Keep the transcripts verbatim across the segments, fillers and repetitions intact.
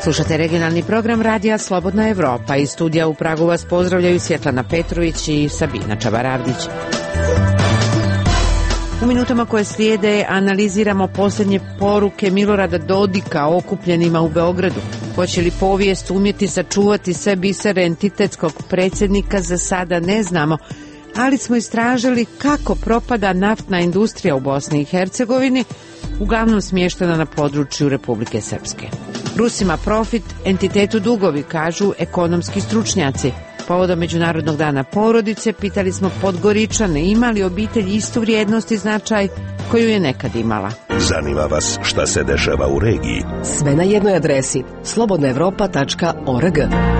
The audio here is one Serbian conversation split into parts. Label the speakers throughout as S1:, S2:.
S1: Slušate regionalni program Radija Slobodna Evropa. Iz studija u Pragu vas pozdravljaju Svjetlana Petrović i Sabina Čabaravdić. U minutama koje slijede analiziramo posljednje poruke Milorada Dodika okupljenima u Beogradu. Hoće li povijest umjeti sačuvati sve bisere entitetskog predsjednika, za sada ne znamo, ali smo istražili kako propada naftna industrija u Bosni i Hercegovini, uglavnom smještena na području Republike Srpske. Rusima profit, entitetu dugovi, kažu ekonomski stručnjaci. Povodom Međunarodnog dana porodice pitali smo Podgoričane ima li obitelj istu vrijednost i značaj koju je nekad imala.
S2: Zanima vas šta se dešava u regiji?
S3: Sve na jednoj adresi slobodna evropa tačka org.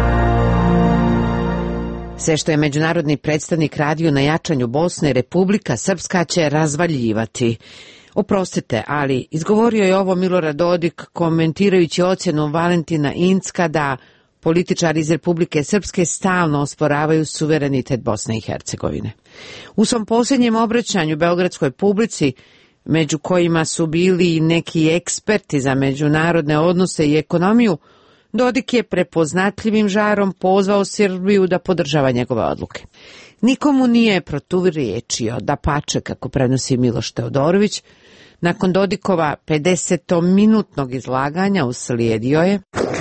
S1: Sve što je međunarodni predstavnik radio na jačanju Bosne, Republika Srpska će razvaljivati. Oprostite, ali izgovorio je ovo Milorad Dodik komentirajući ocjenu Valentina Incka da političari iz Republike Srpske stalno osporavaju suverenitet Bosne i Hercegovine. U svom posljednjem obraćanju beogradskoj publici, među kojima su bili i neki eksperti za međunarodne odnose i ekonomiju, Dodik je prepoznatljivim žarom pozvao Srbiju da podržava njegove odluke. Nikomu nije proturječio, dapače, kako prenosi Miloš Teodorović. Nakon Dodikova pedesetominutnog izlaganja uslijedio je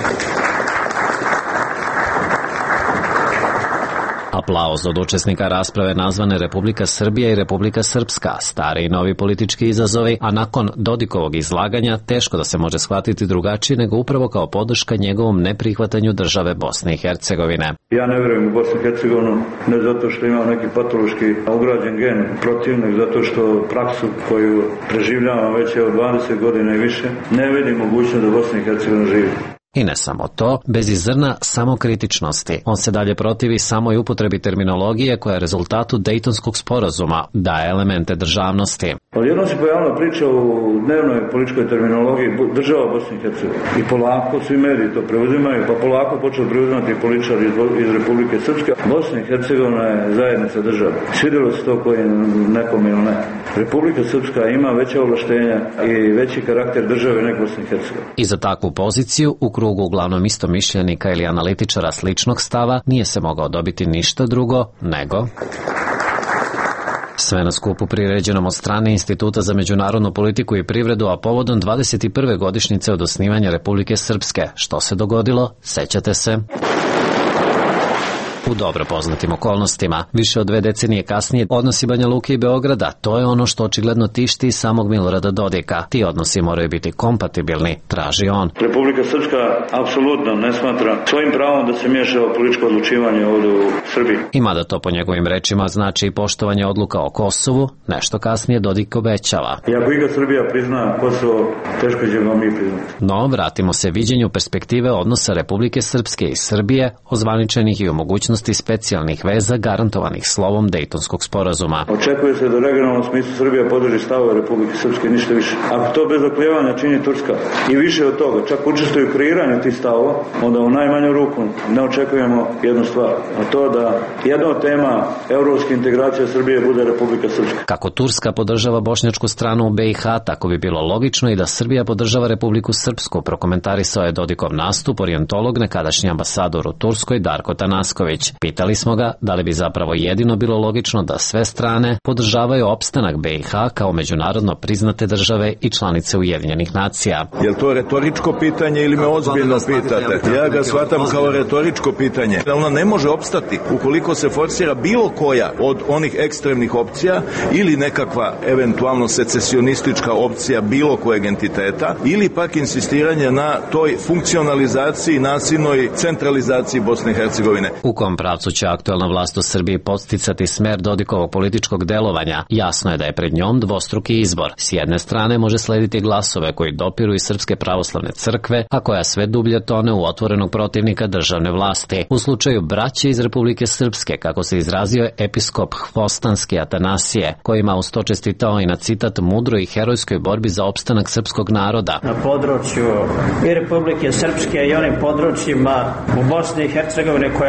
S4: aplauz od učesnika rasprave nazvane Republika Srbija i Republika Srpska, stari i novi politički izazovi, a nakon Dodikovog izlaganja teško da se može shvatiti drugačije nego upravo kao podrška njegovom neprihvatanju države Bosne i Hercegovine.
S5: Ja ne vjerujem u Bosnu i Hercegovinu, ne zato što ima neki patološki ugrađen gen protivnik, zato što praksu koju preživljava već od dvadeset godina i više, ne vidi mogućnost da Bosna i Hercegovina živi.
S4: I ne samo to, bez i zrna samokritičnosti. On se dalje protivi samoj upotrebi terminologije koja je rezultatu Dejtonskog sporazuma, daje elemente državnosti.
S5: Odjednom se pojavila priča u dnevnoj političkoj terminologiji država Bosne i Hercegovine. I polako svi mediji to preuzimaju, pa polako počeo preuzimati i političari iz, iz Republike Srpske. Bosna i Hercegovina je zajednica država. Svidjelo se to koji nekom ili ne. Republika Srpska ima veća ovlaštenja i veći karakter države nego Bosne i Hercegovine.
S4: I za takvu poziciju u krugu uglavnom istomišljenika ili analitičara sličnog stava nije se mogao dobiti ništa drugo nego sve na skupu priređenom od strane Instituta za međunarodnu politiku i privredu, a povodom dvadeset prve godišnjice od osnivanja Republike Srpske. Što se dogodilo? Sećate se? U dobro poznatim okolnostima. Više od dve decenije kasnije odnosi Banja Luke i Beograda, to je ono što očigledno tišti samog Milorada Dodika. Ti odnosi moraju biti kompatibilni, traži on.
S5: Republika Srpska apsolutno ne smatra svojim pravom da se miješa u političko odlučivanje ovdje u Srbiji.
S4: I mada to po njegovim rečima znači i poštovanje odluka o Kosovu, nešto kasnije Dodik obećava.
S5: I ako ikad Srbija prizna Kosovo, teško ćemo mi priznati.
S4: No, vratimo se viđenju perspektive odnosa Republike Srpske i Srbije, ozvaničenih i u mogućnosti specijalnih veza garantovanih slovom Dejtonskog sporazuma.
S5: Očekuje se da u regionalnom smislu Srbija podrži stavove Republike Srpske, ništa više. Ako to bez oklijevanja čini Turska i više od toga, čak učestvuju u kreiranju tih stavova, onda u najmanju ruku ne očekujemo jednu stvar, a to da jedna od tema evropske integracije Srbije bude Republika Srpska.
S4: Kako Turska podržava bošnjačku stranu u B i H, tako bi bilo logično i da Srbija podržava Republiku Srpsku, prokomentarisao je Dodikov nastup orijentolog, nekadašnji ambasador u Turskoj Darko Tanasković. Pitali smo ga da li bi zapravo jedino bilo logično da sve strane podržavaju opstanak B i H kao međunarodno priznate države i članice Ujedinjenih nacija.
S6: Je li to retoričko pitanje ili me ozbiljno pitate? Ja ga shvatam kao retoričko pitanje. Ona ne može opstati ukoliko se forsira bilo koja od onih ekstremnih opcija ili nekakva eventualno secesionistička opcija bilo kojeg entiteta ili pak insistiranje na toj funkcionalizaciji, nasilnoj centralizaciji Bosne i Hercegovine.
S4: U kom pravcu će aktuelna vlast u Srbiji podsticati smer Dodikovog političkog delovanja? Jasno je da je pred njom dvostruki izbor. S jedne strane može slediti glasove koji dopiru iz Srpske pravoslavne crkve, a koja sve dublje tone u otvorenog protivnika državne vlasti. U slučaju braće iz Republike Srpske, kako se izrazio episkop Hvostanski Atanasije, kojima uz to čestitao i na citat mudroj i herojskoj borbi za opstanak srpskog naroda.
S7: Na području i Republike Srpske i onim područjima u Bosni i Hercegovini koja nisu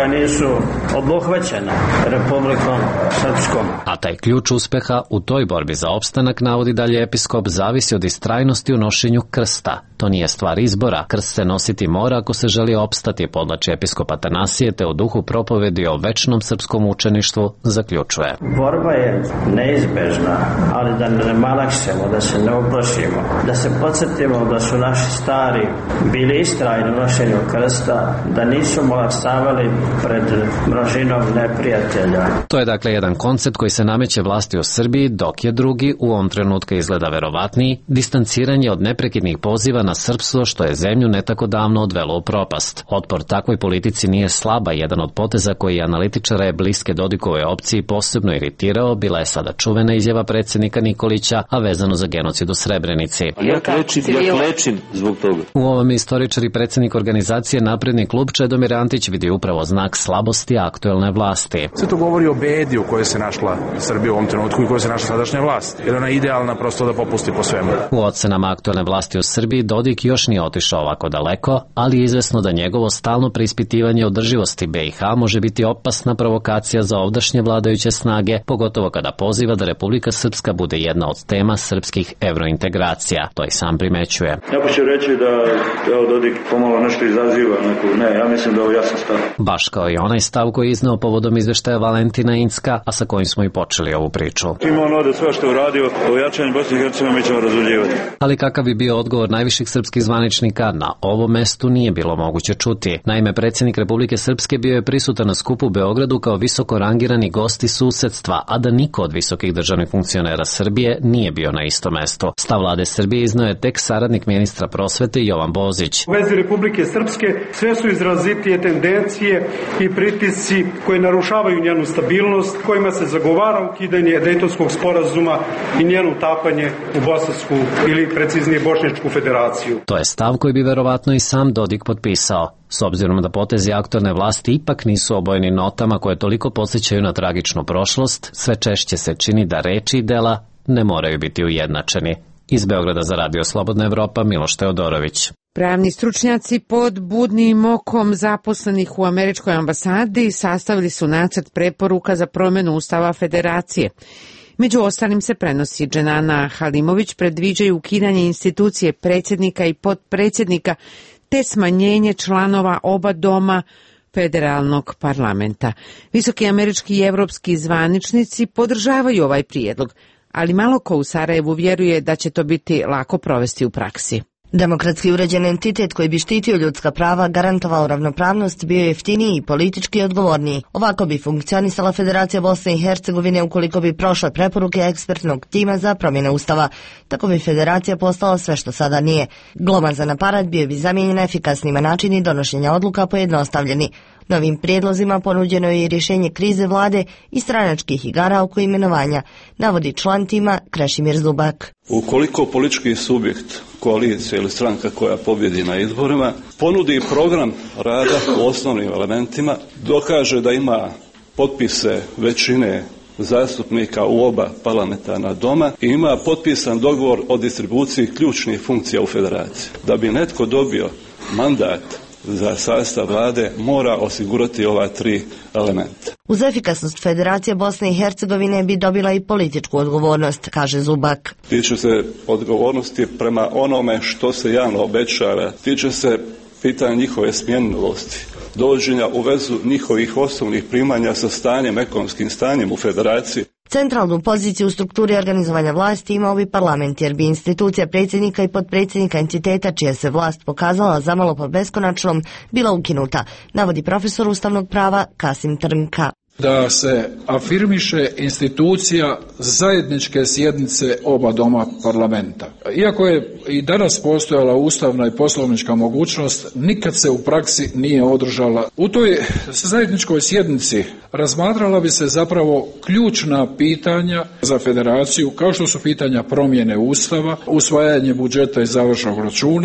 S7: su obuhvaćena Republikom Srpskom.
S4: A taj ključ uspeha u toj borbi za opstanak, navodi dalje episkop, zavisi od istrajnosti u nošenju krsta. To nije stvar izbora, krst se nositi mora ako se želi opstati, podlači episkop Atanasije, te u duhu propovedi o večnom srpskom učeništvu zaključuje.
S7: Borba je neizbežna, ali da ne malakšemo, da se ne uplašimo, da se podsjetimo da su naši stari bili istrajni u nošenju krsta, da nisu malaksavali pred množinom neprijatelja.
S4: To je dakle jedan koncept koji se nameće vlasti u Srbiji, dok je drugi, u ovom trenutku izgleda verovatniji, distanciranje od neprekidnih poziva na srpstvo, što je zemlju ne tako davno odvelo u propast. Otpor takvoj politici nije slaba. Jedan od poteza koji analitičara je bliske Dodikove opciji posebno iritirao bila je sada čuvena izjava predsjednika Nikolića, a vezano za genocid u Srebrenici.
S8: Ja klečim, ja klečim zbog toga.
S4: U ovom istoričar i predsjednik organizacije Napredni klub Čedomir Antić vidi upravo znak slabosti aktuelne vlasti.
S9: Sve to govori o bedi u kojoj se našla Srbija u ovom trenutku i kojoj se našla sadašnja vlast, jer ona je idealna prosto da popusti po svemu.
S4: U ocenama aktuelne vlasti u Srbiji Dodik još nije otišao ovako daleko, ali je izvesno da njegovo stalno preispitivanje održivosti B i H može biti opasna provokacija za ovdašnje vladajuće snage, pogotovo kada poziva da Republika Srpska bude jedna od tema srpskih evrointegracija. To i sam primećuje.
S5: Neko će reći da evo, Dodik pomalo nešto izaziva. Neku. Ne, ja mislim da ovo jasan stav.
S4: Baš kao i onaj stav koji je izneo povodom izveštaja Valentina Incka, a sa kojim smo i počeli ovu priču.
S5: Ima ono da sve što je uradio o jačanju Bosne i Hercegovine mi ćemo razuđivati.
S4: Ali kakav bi bio odgovor najviših srpskih zvaničnika, na ovom mestu nije bilo moguće čuti. Naime, predsjednik Republike Srpske bio je prisutan na skupu u Beogradu kao visoko rangirani gost iz susedstva, a da niko od visokih državnih funkcionera Srbije nije bio na istom mestu. Stav vlade Srbije izneo je tek saradnik ministra prosvete Jovan Bozić.
S10: U vezi Republike Srpske sve su izrazitije tendencije i pritisci koji narušavaju njenu stabilnost, kojima se zagovara ukidanje Dejtonskog sporazuma i njeno utapanje u Bosansku ili preciznije Bošnjačku federaciju.
S4: To je stav koji bi verovatno i sam Dodik potpisao. S obzirom da potezi aktuelne vlasti ipak nisu obojeni notama koje toliko podsjećaju na tragičnu prošlost, sve češće se čini da reči i dela ne moraju biti ujednačeni. Iz Beograda za Radio Slobodna Evropa, Miloš Teodorović.
S1: Pravni stručnjaci pod budnim okom zaposlenih u američkoj ambasadi sastavili su nacrt preporuka za promjenu Ustava Federacije. Među ostalim se prenosi Dženana Halimović predviđaju ukidanje institucije predsjednika i potpredsjednika te smanjenje članova oba doma federalnog parlamenta. Visoki američki i evropski zvaničnici podržavaju ovaj prijedlog, ali malo ko u Sarajevu vjeruje da će to biti lako provesti u praksi.
S11: Demokratski uređen entitet koji bi štitio ljudska prava, garantovao ravnopravnost, bio jeftiniji i politički odgovorniji. Ovako bi funkcionisala Federacija Bosne i Hercegovine ukoliko bi prošle preporuke ekspertnog tima za promjene Ustava. Tako bi Federacija postala sve što sada nije. Glomazan aparat bio bi zamijenjen efikasnima načini donošenja odluka pojednostavljeni. Novim prijedlozima ponuđeno je i rješenje krize vlade i stranačkih igara oko imenovanja, navodi član tima Krešimir Zubak.
S12: Ukoliko politički subjekt, koalicija ili stranka koja pobjedi na izborima ponudi program rada u osnovnim elementima, dokaže da ima potpise većine zastupnika u oba parlamentarna doma i ima potpisan dogovor o distribuciji ključnih funkcija u federaciji. Da bi netko dobio mandat za sastav vlade, mora osigurati ova tri elementa.
S11: Uz efikasnost Federacija Bosne i Hercegovine bi dobila i političku odgovornost, kaže Zubak.
S12: Tiče se odgovornosti prema onome što se javno obećava, tiče se pitanja njihove smjenjivosti, dovođenja u vezu njihovih osnovnih primanja sa stanjem, ekonomskim stanjem u Federaciji.
S11: Centralnu poziciju u strukturi organizovanja vlasti imao bi parlament, jer bi institucija predsjednika i potpredsjednika entiteta čija se vlast pokazala zamalo po beskonačnom bila ukinuta, navodi profesor ustavnog prava Kasim Trnka.
S13: Da se afirmiše institucija zajedničke sjednice oba doma parlamenta. Iako je i danas postojala ustavna i poslovnička mogućnost, nikad se u praksi nije održala. U toj zajedničkoj sjednici razmatrala bi se zapravo ključna pitanja za federaciju, kao što su pitanja promjene Ustava, usvajanje budžeta i završnog računa.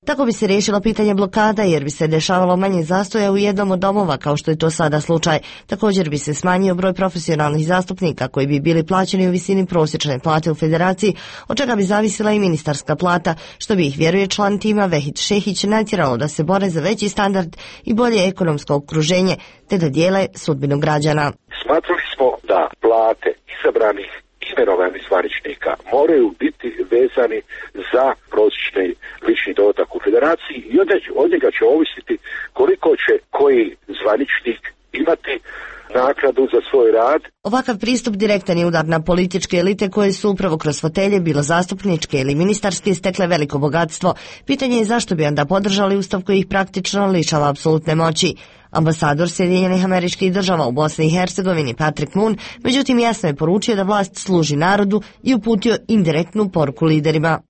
S11: Tako bi se riješilo pitanje blokada jer bi se dešavalo manje zastoja u jednom od domova kao što je to sada slučaj. Također bi se smanjio broj profesionalnih zastupnika koji bi bili plaćeni u visini prosječne plate u federaciji, od čega bi zavisila i ministarska plata, što bi ih, vjeruje član tima Vehid Šehić, natjeralo da se bore za veći standard i bolje ekonomsko okruženje, te da dijele sudbinu građana.
S14: Smatrali smo da plate izabranih imenovanih zvaničnika moraju biti vezani za prosječni lični dohodak u federaciji i od njega će ovisiti koliko će koji zvaničnik imati naknadu za svoj rad.
S11: Ovakav pristup direktan je udar na političke elite koje su upravo kroz fotelje, bilo zastupničke ili ministarske, stekle veliko bogatstvo. Pitanje je zašto bi onda podržali ustav koji ih praktično lišava apsolutne moći. Ambasador Sjedinjenih Američkih Država u Bosni i Hercegovini Patrick Moon, međutim, jasno je poručio da vlast služi narodu i uputio indirektnu poruku liderima.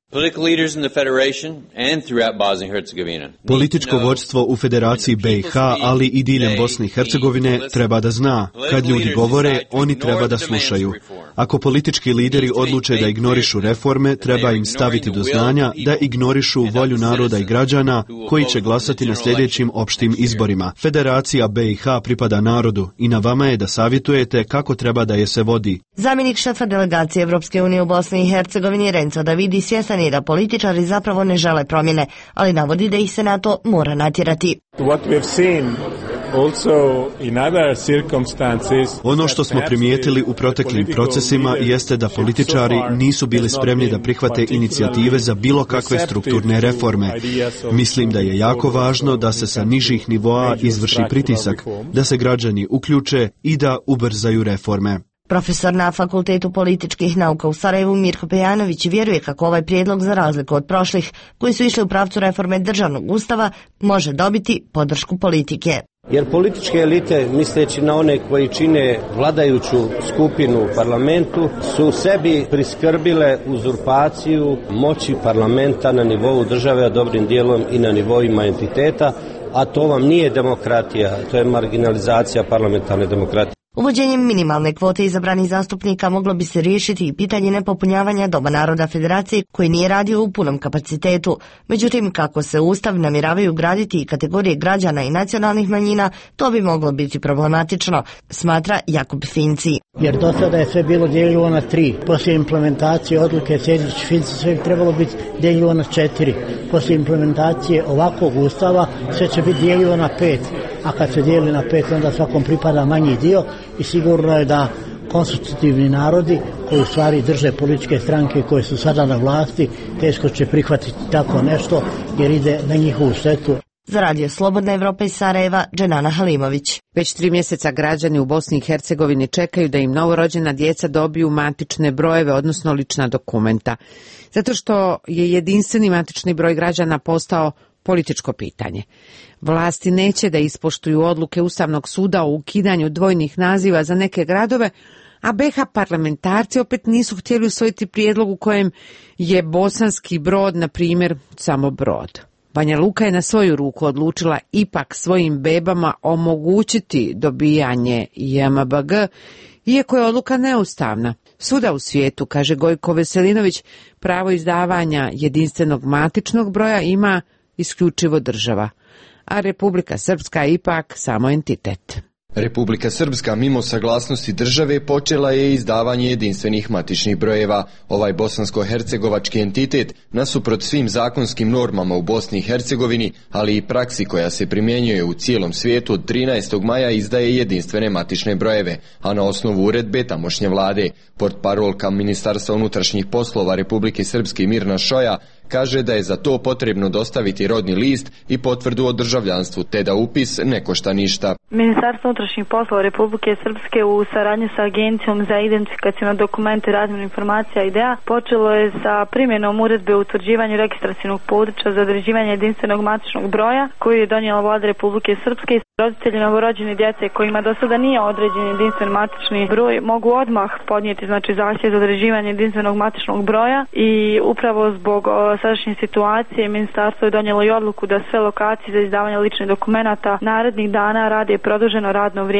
S15: Političko vođstvo u Federaciji B i H, ali i diljem Bosne i Hercegovine treba da zna, kad ljudi govore, oni treba da slušaju. Ako politički lideri odluče da ignorišu reforme, treba im staviti do znanja da ignorišu volju naroda i građana koji će glasati na sljedećim opštim izborima. Federacija B i H pripada narodu i na vama je da savjetujete kako treba da je se vodi.
S11: Zamjenik šefa delegacije Evropske unije u Bosni i Hercegovini Renzo Davidi svjestan je da političari zapravo ne žele promjene, ali navodi da ih se na to mora natjerati.
S15: Ono što smo primijetili u proteklim procesima jeste da političari nisu bili spremni da prihvate inicijative za bilo kakve strukturne reforme. Mislim da je jako važno da se sa nižih nivoa izvrši pritisak, da se građani uključe i da ubrzaju reforme.
S11: Profesor na Fakultetu političkih nauka u Sarajevu Mirko Pejanović vjeruje kako ovaj prijedlog, za razliku od prošlih koji su išli u pravcu reforme državnog ustava, može dobiti podršku politike.
S16: Jer političke elite, misleći na one koji čine vladajuću skupinu u parlamentu, su sebi priskrbile uzurpaciju moći parlamenta na nivou države, a dobrim dijelom i na nivoima entiteta, a to vam nije demokratija, to je marginalizacija parlamentarne demokratije.
S11: Uvođenjem minimalne kvote izabranih zastupnika moglo bi se riješiti i pitanje nepopunjavanja Doma naroda Federacije koji nije radio u punom kapacitetu. Međutim, kako se u Ustav namjeravaju graditi i kategorije građana i nacionalnih manjina, to bi moglo biti problematično, smatra Jakub Finci.
S17: Jer do sada je sve bilo dijeljivo na tri. Poslije implementacije odluke Sejdić-Finci sve bi trebalo biti dijeljivo na četiri. Poslije implementacije ovakvog Ustava sve će biti dijeljivo na pet. A kad se dijeli na pet, onda svakom pripada manji dio i sigurno je da konstitutivni narodi koji u stvari drže političke stranke koje su sada na vlasti, teško će prihvatiti tako nešto jer ide na njihovu štetu.
S11: Za Radio Slobodna Evropa iz Sarajeva, Dženana Halimović.
S1: Već tri mjeseca građani u Bosni i Hercegovini čekaju da im novorođena djeca dobiju matične brojeve, odnosno lična dokumenta. Zato što je jedinstveni matični broj građana postao političko pitanje. Vlasti neće da ispoštuju odluke Ustavnog suda o ukidanju dvojnih naziva za neke gradove, a B H parlamentarci opet nisu htjeli usvojiti prijedlog u kojem je Bosanski Brod, na primjer, samo Brod. Banja Luka je na svoju ruku odlučila ipak svojim bebama omogućiti dobijanje J M B G, iako je odluka neustavna. Svuda u svijetu, kaže Gojko Veselinović, pravo izdavanja jedinstvenog matičnog broja ima isključivo država, a Republika Srpska je ipak samo entitet.
S18: Republika Srpska mimo saglasnosti države počela je izdavanje jedinstvenih matičnih brojeva. Ovaj bosansko-hercegovački entitet, nasuprot svim zakonskim normama u Bosni i Hercegovini, ali i praksi koja se primjenjuje u cijelom svijetu, od trinaestog maja izdaje jedinstvene matične brojeve, a na osnovu uredbe tamošnje vlade. Portparolka Ministarstva unutrašnjih poslova Republike Srpske Mirna Šoja kaže da je za to potrebno dostaviti rodni list i potvrdu o državljanstvu, te da upis ne košta ništa.
S19: Ministarstvo unutrašnjih poslova Republike Srpske u saradnji sa Agencijom za identifikacione dokumente i razmjenu informacija I D E A počelo je sa primjenom uredbe o utvrđivanju registracionog područja za određivanje jedinstvenog matičnog broja koju je donijela vlada Republike Srpske. Roditelji novorođene djece kojima do sada nije određen jedinstven matični broj mogu odmah podnijeti znači zahtjev za određivanje jedinstvenog matičnog broja i upravo zbog sadašnje situacije ministarstvo je donijelo i odluku da sve lokacije za izdavanje ličnih dokumenata narednih dana rade produženo radno vrijeme.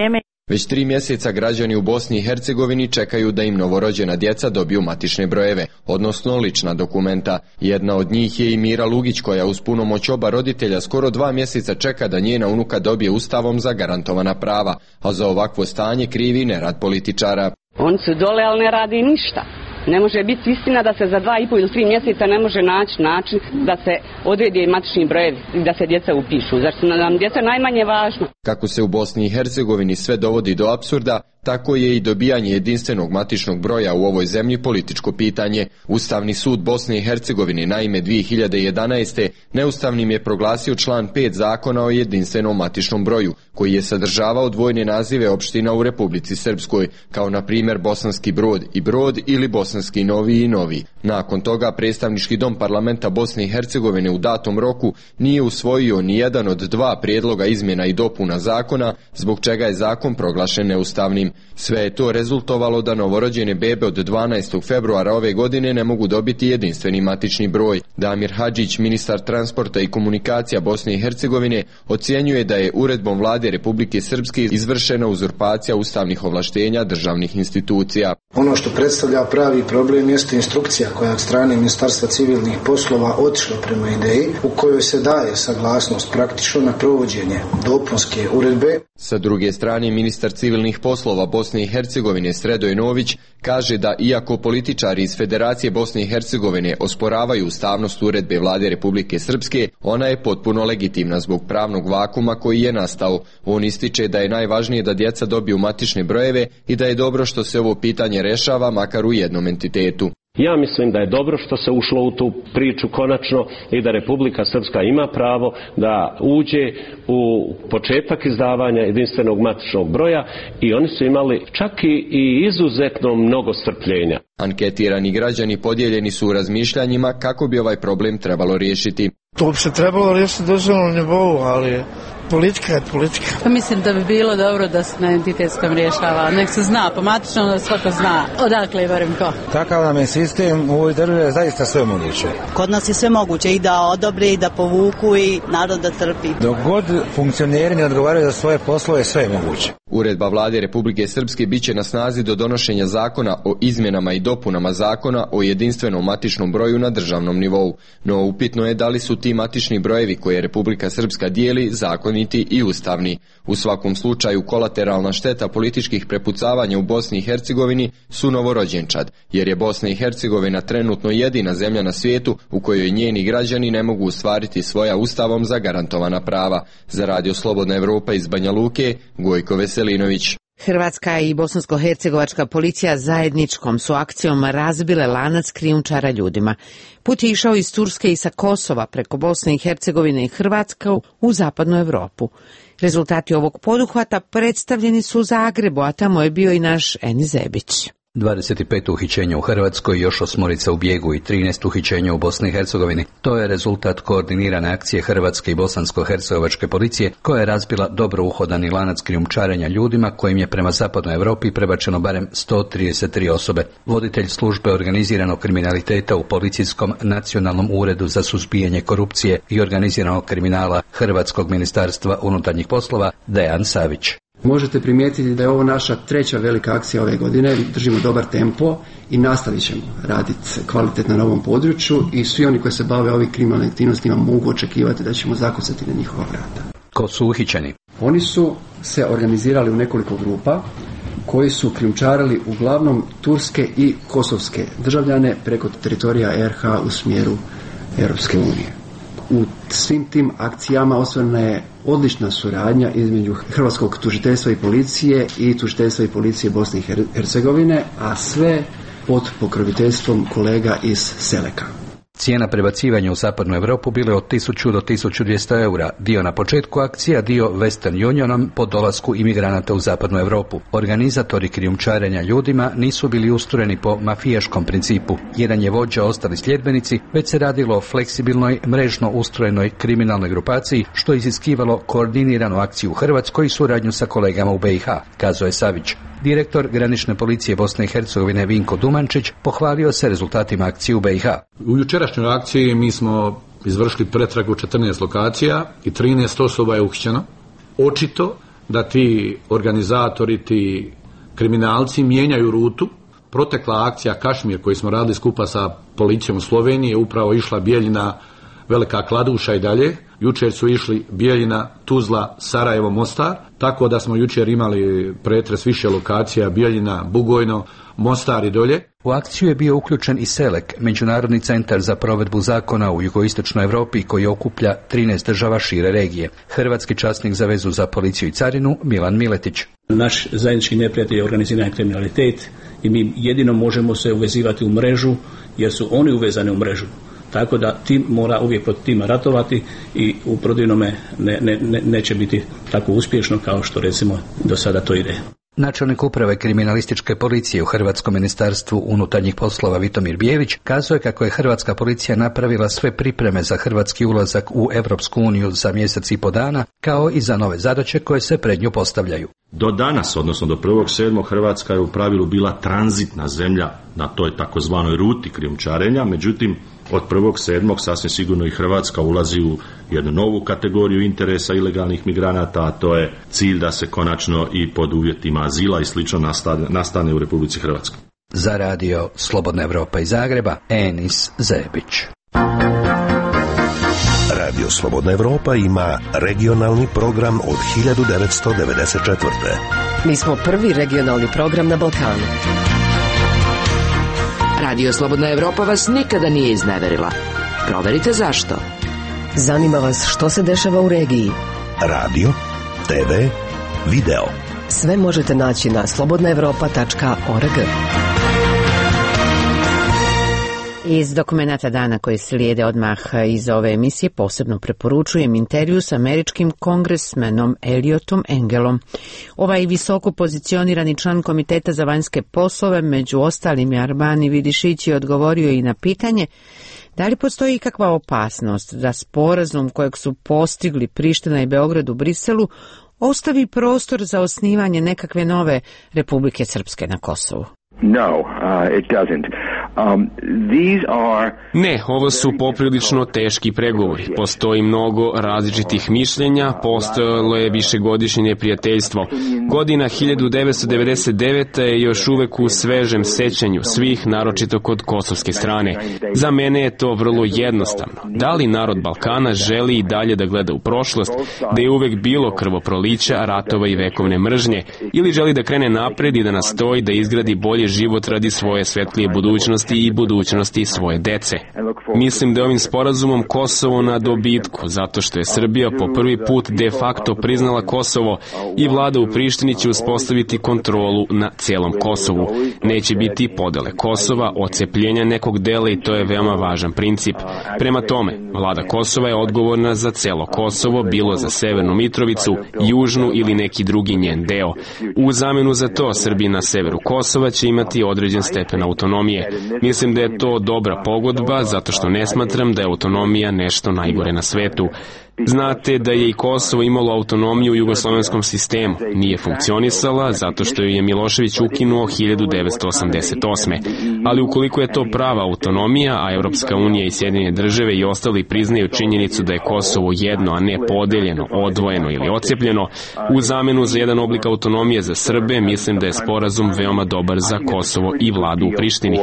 S18: Već tri mjeseca građani u Bosni i Hercegovini čekaju da im novorođena djeca dobiju matične brojeve, odnosno lična dokumenta. Jedna od njih je i Mira Lugić, koja uz punomoć oba roditelja skoro dva mjeseca čeka da njena unuka dobije ustavom zagarantovana prava, a za ovakvo stanje krivi nerad političara.
S20: Oni su dole, ali ne radi ništa. Ne može biti istina da se za dva i pol ili tri mjeseca ne može naći način da se odredi matični brojevi i da se djeca upišu. Zašto nam djeca najmanje važno?
S18: Kako se u Bosni i Hercegovini sve dovodi do apsurda, tako je i dobijanje jedinstvenog matičnog broja u ovoj zemlji političko pitanje. Ustavni sud Bosne i Hercegovine naime dvije hiljade jedanaeste. neustavnim je proglasio član pet zakona o jedinstvenom matičnom broju, koji je sadržavao dvojne nazive opština u Republici Srpskoj, kao na primjer Bosanski Brod i Brod ili Bosanski Novi i Novi. Nakon toga predstavnički dom parlamenta Bosne i Hercegovine u datom roku nije usvojio ni jedan od dva prijedloga izmjena i dopuna zakona, zbog čega je zakon proglašen neustavnim. Sve je to rezultovalo da novorođene bebe od dvanaestog februara ove godine ne mogu dobiti jedinstveni matični broj. Damir Hadžić, ministar transporta i komunikacija Bosne i Hercegovine, ocjenjuje da je uredbom vlade Republike Srpske izvršena uzurpacija ustavnih ovlaštenja državnih institucija.
S21: Ono što predstavlja pravi problem jeste instrukcija koja od strane Ministarstva civilnih poslova otišla prema ideji u kojoj se daje saglasnost praktično na provođenje dopunske uredbe.
S18: Sa druge strane, ministar civilnih poslova Bosne i Hercegovine Sredoj Nović kaže da iako političari iz Federacije Bosne i Hercegovine osporavaju ustavnost uredbe vlade Republike Srpske, ona je potpuno legitimna zbog pravnog vakuma koji je nastao. On ističe da je najvažnije da djeca dobiju matične brojeve i da je dobro što se ovo pitanje rešava makar u jednom entitetu.
S22: Ja mislim da je dobro što se ušlo u tu priču konačno i da Republika Srpska ima pravo da uđe u početak izdavanja jedinstvenog matičnog broja i oni su imali čak i izuzetno mnogo strpljenja.
S18: Anketirani građani podijeljeni su u razmišljanjima kako bi ovaj problem trebalo riješiti.
S23: To bi se trebalo riješiti državnom nivou, ali politika je politika.
S24: Pa mislim da bi bilo dobro da se na entitetskom rješava. Nek se zna, po matičnom da svako zna odakle je barem ko.
S25: Takav nam je sistem, u ovoj državi je zaista sve moguće.
S26: Kod nas je sve moguće i da odobre i da povuku i narod da trpi.
S25: Dok god funkcioneri ne odgovaraju za svoje poslove, sve je moguće.
S18: Uredba vlade Republike Srpske biće na snazi do donošenja zakona o izmjenama i dopunama zakona o jedinstvenom matičnom broju na državnom nivou. No upitno je da li su ti matični brojevi koje Republika Srpska dijeli zakoniti i ustavni. U svakom slučaju kolateralna šteta političkih prepucavanja u Bosni i Hercegovini su novorođenčad, jer je Bosna i Hercegovina trenutno jedina zemlja na svijetu u kojoj njeni građani ne mogu ostvariti svoja ustavom zagarantovana prava. Za Radio Slobodna Evropa iz Banja Luke, Gojko Veselinović.
S1: Hrvatska i bosansko-hercegovačka policija zajedničkom su akcijom razbile lanac krijumčara ljudima. Put je išao iz Turske i sa Kosova preko Bosne i Hercegovine i Hrvatske u zapadnu Europu. Rezultati ovog poduhvata predstavljeni su u Zagrebu, a tamo je bio i naš Eni Zebić.
S27: dvadeset pet uhićenja u Hrvatskoj, još osmorica u bijegu i trinaest uhićenja u Bosni i Hercegovini. To je rezultat koordinirane akcije Hrvatske i bosansko-hercegovačke policije, koja je razbila dobro uhodani lanac krijumčarenja ljudima, kojim je prema zapadnoj Europi prebačeno barem sto trideset tri osobe. Voditelj službe organiziranog kriminaliteta u Policijskom nacionalnom uredu za suzbijanje korupcije i organiziranog kriminala Hrvatskog ministarstva unutarnjih poslova, Dejan Savić.
S28: Možete primijetiti da je ovo naša treća velika akcija ove godine, držimo dobar tempo i nastavit ćemo raditi kvalitetno na ovom području i svi oni koji se bave ovih kriminalnim aktivnostima mogu očekivati da ćemo zakucati na njihova vrata.
S27: Ko su uhićeni?
S28: Oni su se organizirali u nekoliko grupa koji su krijumčarili uglavnom turske i kosovske državljane preko teritorija R H u smjeru Europske unije. U svim tim akcijama ostvarena je odlična suradnja između Hrvatskog tužiteljstva i policije i tužiteljstva i policije Bosne i Hercegovine, a sve pod pokroviteljstvom kolega iz Seleka.
S27: Cijena prebacivanja u zapadnu Europu bila je od tisuću do tisuću dvjesto eura, dio na početku akcija, dio Western Unionom po dolasku imigranata u zapadnu Europu. Organizatori krijumčarenja ljudima nisu bili ustrojeni po mafijaškom principu. Jedan je vođa, ostali sljedbenici, već se radilo o fleksibilnoj, mrežno ustrojenoj kriminalnoj grupaciji, što je iziskivalo koordiniranu akciju u Hrvatskoj i suradnju sa kolegama u B i H, kazao je Savić. Direktor granične policije Bosne i Hercegovine Vinko Dumančić pohvalio se rezultatima akcije u B i H.
S29: U jučerašnjoj akciji mi smo izvršili pretragu četrnaest lokacija i trinaest osoba je uhićeno. Očito da ti organizatori, ti kriminalci mijenjaju rutu. Protekla akcija Kašmir koju smo radili skupa sa policijom Slovenije upravo išla Bijeljina, Velika Kladuša i dalje. Jučer su išli Bijeljina, Tuzla, Sarajevo, Mostar, tako da smo jučer imali pretres više lokacija, Bijeljina, Bugojno, Mostar i dolje.
S27: U akciju je bio uključen i SELEK, Međunarodni centar za provedbu zakona u jugoistočnoj Europi koji okuplja trinaest država šire regije. Hrvatski časnik za vezu za policiju i carinu Milan Miletić.
S2: Naš zajednički neprijatelj je organizirani kriminalitet i mi jedino možemo se uvezivati u mrežu jer su oni uvezani u mrežu. Tako da tim mora uvijek protiv tima ratovati i u protivnome ne, ne, ne, neće biti tako uspješno kao što recimo do sada to ide.
S27: Načelnik uprave kriminalističke policije u Hrvatskom ministarstvu unutarnjih poslova Vitomir Bijević kazuje kako je hrvatska policija napravila sve pripreme za hrvatski ulazak u Europsku uniju za mjesec i po dana, kao i za nove zadaće koje se pred nju postavljaju.
S3: Do danas, odnosno do prvog sedmog Hrvatska je u pravilu bila tranzitna zemlja na toj takozvanoj ruti krijumčarenja, međutim od prvog sedmog sasvim sigurno i Hrvatska ulazi u jednu novu kategoriju interesa ilegalnih migranata, a to je cilj da se konačno i pod uvjetima azila i slično nastane, nastane u Republici Hrvatskoj.
S27: Za radio Slobodna Evropa iz Zagreba, Enis Zebić.
S4: Radio Slobodna Evropa ima regionalni program od hiljadu devetsto devedeset četvrte.
S5: Mi smo prvi regionalni program na Balkanu.
S6: Radio Slobodna Evropa vas nikada nije izneverila. Proverite zašto.
S5: Zanima vas što se dešava u regiji.
S4: Radio, te ve, video.
S5: Sve možete naći na slobodna evropa tačka org.
S1: Iz dokumenata dana koji slijede odmah iz ove emisije posebno preporučujem intervju s američkim kongresmenom Eliotom Engelom. Ovaj visoko pozicionirani član Komiteta za vanjske poslove, među ostalim je Arbani Vidišić, je odgovorio i na pitanje da li postoji ikakva opasnost da sporazum kojeg su postigli Priština i Beograd u Briselu ostavi prostor za osnivanje nekakve nove Republike Srpske na Kosovu.
S7: No, uh, it doesn't. Um, these are...
S8: Ne, ovo su poprilično teški pregovori. Postoji mnogo različitih mišljenja, postojalo je višegodišnje neprijateljstvo. Godina hiljadu devetsto devedeset devete. je još uvek u svežem sećanju svih, naročito kod kosovske strane. Za mene je to vrlo jednostavno. Da li narod Balkana želi i dalje da gleda u prošlost, da je uvek bilo krvoprolića, ratova i vekovne mržnje, ili želi da krene napred i da nastoji da izgradi bolje život radi svoje svetlije budućnosti i budućnosti svoje dece. Mislim da je ovim sporazumom Kosovo na dobitku, zato što je Srbija po prvi put de facto priznala Kosovo i vlada u Prištini će uspostaviti kontrolu na cijelom Kosovu. Neće biti podele Kosova, ocepljenja nekog dela i to je veoma važan princip. Prema tome, vlada Kosova je odgovorna za celo Kosovo, bilo za Severnu Mitrovicu, Južnu ili neki drugi njen deo. U zamenu za to, Srbi na severu Kosova će imati određen stepen autonomije. Mislim da je to dobra pogodba, zato što ne smatram da je autonomija nešto najgore na svetu. Znate da je i Kosovo imalo autonomiju u jugoslovenskom sistemu. Nije funkcionisala zato što ju je Milošević ukinuo hiljadu devetsto osamdeset osme. Ali ukoliko je to prava autonomija, a Europska unija i Sjedinjene države i ostali priznaju činjenicu da je Kosovo jedno, a ne podeljeno, odvojeno ili ocijepljeno, u zamenu za jedan oblik autonomije za Srbe, mislim da je sporazum veoma dobar za Kosovo i vladu u Prištini.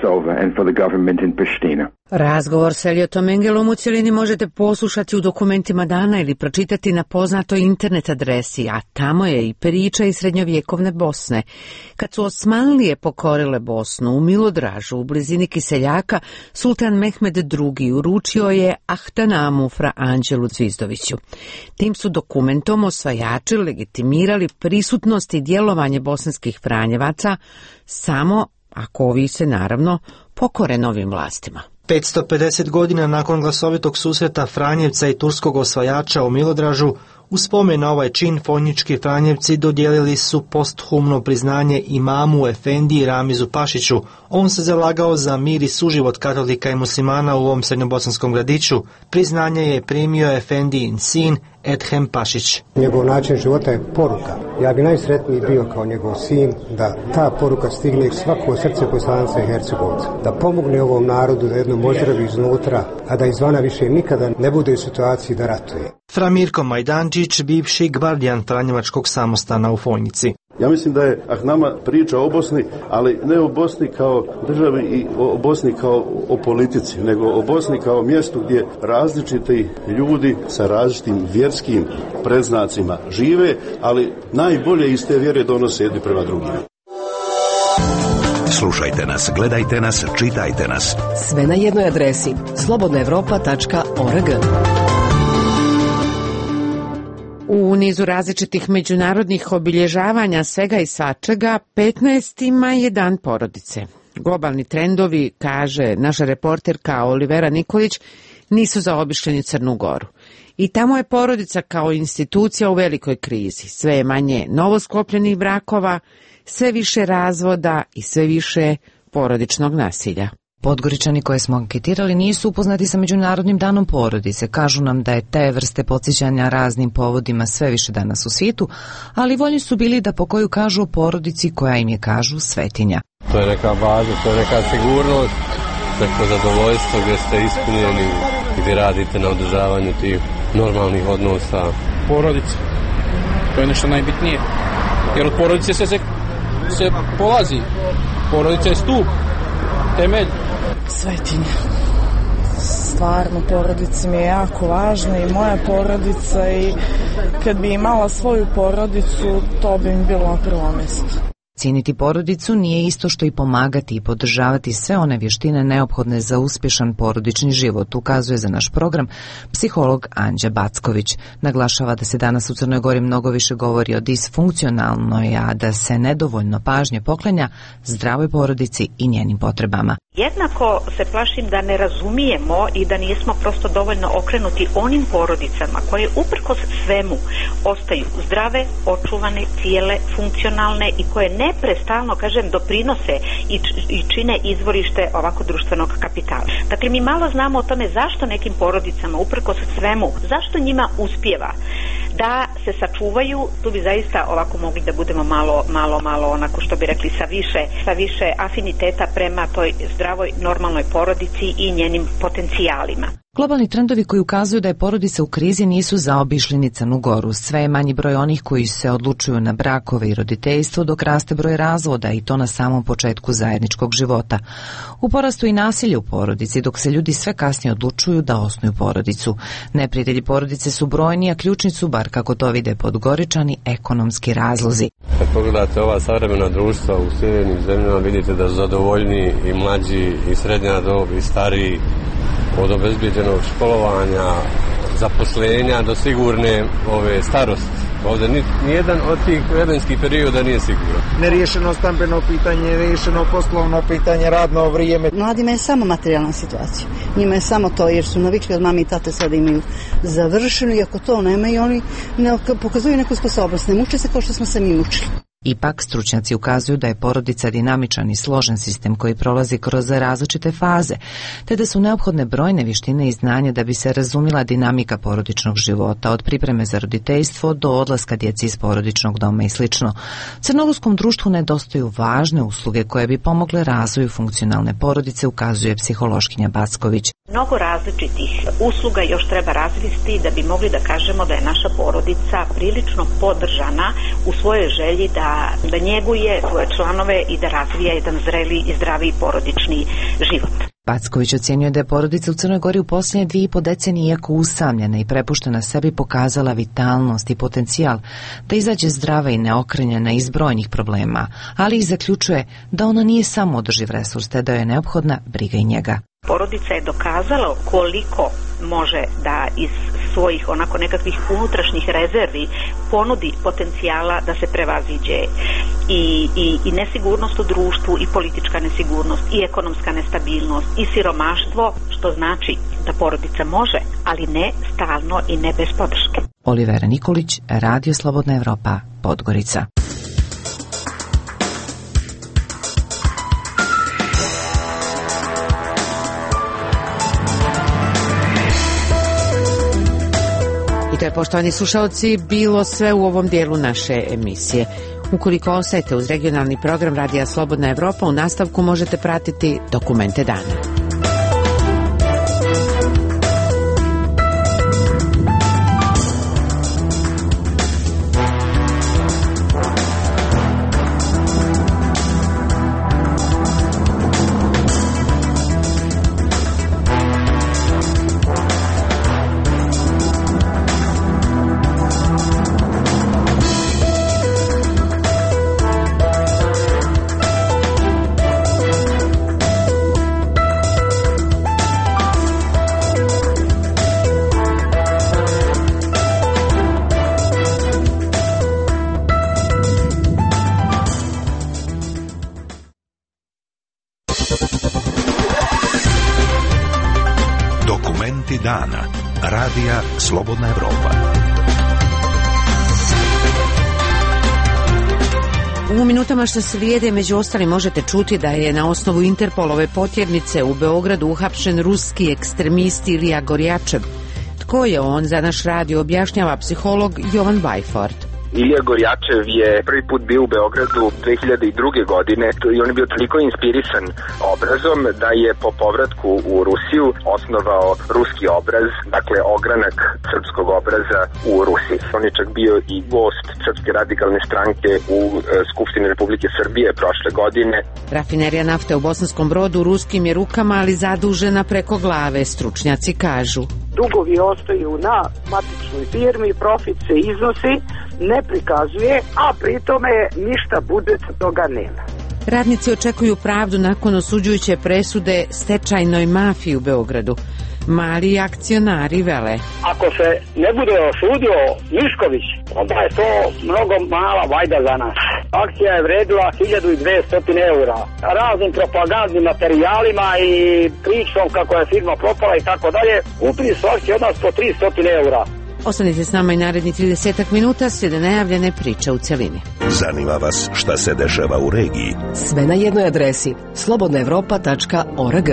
S1: Razgovor s Eliotom Engelom u cjelini možete poslušati u dokumentima dana ili pročitati na poznatoj internet adresi, a tamo je i priča iz srednjovjekovne Bosne. Kad su Osmanlije pokorile Bosnu u Milodražu u blizini Kiseljaka, sultan Mehmed drugi. uručio je Ahtanamu fra Anđelu Zvizdoviću. Tim su dokumentom osvajači legitimirali prisutnost i djelovanje bosanskih Franjevaca, samo ako ovi se naravno pokore novim vlastima.
S9: petsto pedeset godina nakon glasovitog susreta Franjevca i turskog osvajača u Milodražu, u spomen na ovaj čin fonjički Franjevci dodijelili su posthumno priznanje imamu Efendiji Ramizu Pašiću. On se zalagao za mir i suživot katolika i muslimana u ovom srednjobosanskom gradiću. Priznanje je primio Efendijin sin Edhem Pašić.
S10: Njegov način života je poruka. Ja bi najsretniji bio kao njegov sin da ta poruka stigne svako srce Bosanca i Hercegovca. da pomogne ovom narodu da jednom ozdravi iznutra, a da izvana više nikada ne bude u situaciji da ratuje.
S9: Fra Mirko Majdančić, bivši gvardijan Franjevačkog samostana u Fojnici.
S11: Ja mislim da je Ahnama priča o Bosni, ali ne o Bosni kao državi i o Bosni kao o politici, nego o Bosni kao mjestu gdje različiti ljudi sa različitim vjerskim predznacima žive, ali najbolje iz te vjere donose jedni prema drugima.
S4: Slušajte nas, gledajte nas, čitajte nas.
S5: Sve na jednoj adresi slobodna evropa tačka org.
S1: U nizu različitih međunarodnih obilježavanja svega i svačega, petnaestima je Dan porodice. Globalni trendovi, kaže naša reporterka Olivera Nikolić, nisu zaobišli ni Crnu Goru. I tamo je porodica kao institucija u velikoj krizi. Sve je manje novosklopljenih brakova, sve više razvoda i sve više porodičnog nasilja.
S12: Podgoričani koje smo anketirali nisu upoznati sa Međunarodnim danom porodice. Kažu nam da je te vrste podsjećanja raznim povodima sve više danas u svijetu, ali voljni su bili da po koju kažu o porodici koja im je, kažu, svetinja.
S13: To je neka baza, to je neka sigurnost, neko zadovoljstvo gdje ste ispunjeni, gdje radite na održavanju tih normalnih odnosa.
S14: Porodica, to je nešto najbitnije, jer od porodice se, se, se polazi. Porodica je stup, temelj.
S15: Svetinja. Stvarno, porodica mi je jako važna i moja porodica, i kad bi imala svoju porodicu, to bi mi bilo na prvom mjestu.
S12: Cijeniti porodicu nije isto što i pomagati i podržavati sve one vještine neophodne za uspješan porodični život, ukazuje za naš program psiholog Anđa Backović. Naglašava da se danas u Crnoj Gori mnogo više govori o disfunkcionalnoj, a da se nedovoljno pažnje poklanja zdravoj porodici i njenim potrebama.
S16: Jednako se plašim da ne razumijemo i da nismo prosto dovoljno okrenuti onim porodicama koje uprkos svemu ostaju zdrave, očuvane, cijele, funkcionalne i koje neprestalno, kažem, doprinose i, i čine izvorište ovako društvenog kapitala. Dakle, mi malo znamo o tome zašto nekim porodicama uprkos svemu, zašto njima uspijeva da se sačuvaju. Tu bi zaista ovako mogli da budemo malo, malo, malo onako što bi rekli sa više, sa više afiniteta prema toj zdravoj, normalnoj porodici i njenim potencijalima.
S12: Globalni trendovi koji ukazuju da je porodica u krizi nisu zaobišli ni Crnu Goru. Sve je manji broj onih koji se odlučuju na brakove i roditeljstvo, dok raste broj razvoda, i to na samom početku zajedničkog života. U porastu i nasilje u porodici, dok se ljudi sve kasnije odlučuju da osnuju porodicu. Neprijatelji porodice su brojni, a ključni su, bar kako to vide Podgoričani, ekonomski razlozi.
S13: Kad pogledate ova savremena društva u sjevernim zemljama, vidite da su zadovoljni i mlađi i srednja dob i stariji, od obezbijeđenog školovanja, zaposlenja do sigurne ove starosti. Ovdje ni, nijedan od tih vremenskih perioda nije siguran.
S23: Neriješeno stambeno pitanje, neriješeno poslovno pitanje, radno vrijeme.
S26: Mladima je samo materijalna situacija. Njima je samo to, jer su navikli od mame i tate sada imaju završeno, i ako to nemaju, oni ne pokazuju neku sposobnost. Ne muče se kao što smo se mi mučili.
S12: Ipak, stručnjaci ukazuju da je porodica dinamičan i složen sistem koji prolazi kroz različite faze, te da su neophodne brojne vještine i znanja da bi se razumjela dinamika porodičnog života, od pripreme za roditeljstvo do odlaska djeci iz porodičnog doma i sl. Crnogorskom društvu nedostaju važne usluge koje bi pomogle razvoju funkcionalne porodice, ukazuje psihološkinja Backović.
S16: Mnogo različitih usluga još treba razviti da bi mogli da kažemo da je naša porodica prilično podržana u svojoj želji da, da njeguje svoje članove i da razvija jedan zreli i zdravi porodični život.
S12: Backović ocjenjuje da je porodica u Crnoj Gori u posljednje dvije i po decenije, iako usamljena i prepuštena sebi, pokazala vitalnost i potencijal da izađe zdrava i neokrenjena iz brojnih problema, ali i zaključuje da ona nije samo održiv resurs, te da je neophodna briga i njega.
S16: Porodica je dokazala koliko može da iz svojih onako nekakvih unutrašnjih rezervi ponudi potencijala da se prevaziđe i, i, i nesigurnost u društvu, i politička nesigurnost, i ekonomska nestabilnost, i siromaštvo, što znači da porodica može, ali ne stalno i ne bez podrške.
S12: Olivera Nikolić, Radio Slobodna Evropa, Podgorica.
S1: I to je, poštovani slušalci, bilo sve u ovom dijelu naše emisije. Ukoliko ostajete uz regionalni program Radija Slobodna Evropa, u nastavku možete pratiti Dokumente dana.
S4: Dana. Radija Slobodna Evropa.
S1: U minutama što slijede, među ostalim, možete čuti da je na osnovu Interpolove potjernice u Beogradu uhapšen ruski ekstremist Ilija Gorjačev. Tko je on, za naš radio objašnjava psiholog Jovan Bajford.
S17: Ilija Gorjačev je prvi put bio u Beogradu dve hiljade druge. godine i on je bio toliko inspirisan obrazom da je po povratku u Rusiju osnovao ruski obraz, dakle ogranak srpskog obraza u Rusiji. On je čak bio i gost Srpske radikalne stranke u Skupštini Republike Srbije prošle godine.
S1: Rafinerija nafte u Bosanskom Brodu ruskim je rukama, ali zadužena preko glave, stručnjaci kažu.
S18: Dugovi ostaju na matičnoj firmi, profit se iznosi, ne prikazuje, a pritome ništa budžet toga nema.
S1: Radnici očekuju pravdu nakon osuđujuće presude stečajnoj mafiji u Beogradu. Mali akcionari vele.
S19: Ako se ne bude osudio Mišković, onda je to mnogo mala vajda za nas. Akcija je vredila hiljadu dvesta eura. Raznim propagandnim materijalima i pričom kako je firma propala i tako dalje, kupili su akcije od nas po tristo eura.
S1: Ostanite s nama i naredni trideset minuta, slijede najavljene priče u celini.
S4: Zanima vas šta se dešava u regiji?
S5: Sve na jednoj adresi slobodna evropa tačka org.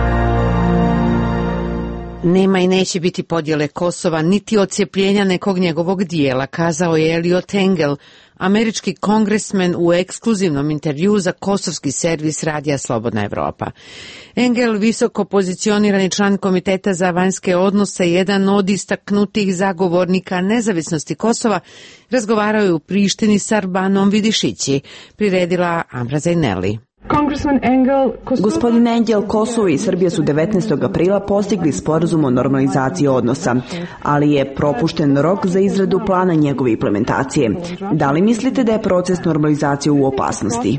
S1: Nema i neće biti podjele Kosova, niti odcijepljenja nekog njegovog dijela, kazao je Eliot Engel, američki kongresmen u ekskluzivnom intervjuu za kosovski servis Radija Slobodna Evropa. Engel, visoko pozicionirani član Komiteta za vanjske odnose, jedan od istaknutih zagovornika nezavisnosti Kosova, razgovarao je u Prištini s Arbanom Vidišići, priredila Amra Zajneli.
S20: Gospodin Engel, Kosovo i Srbija su devetnaestog aprila postigli sporazum o normalizaciji odnosa, ali je propušten rok za izradu plana njegove implementacije. Da li mislite da je proces normalizacije u opasnosti?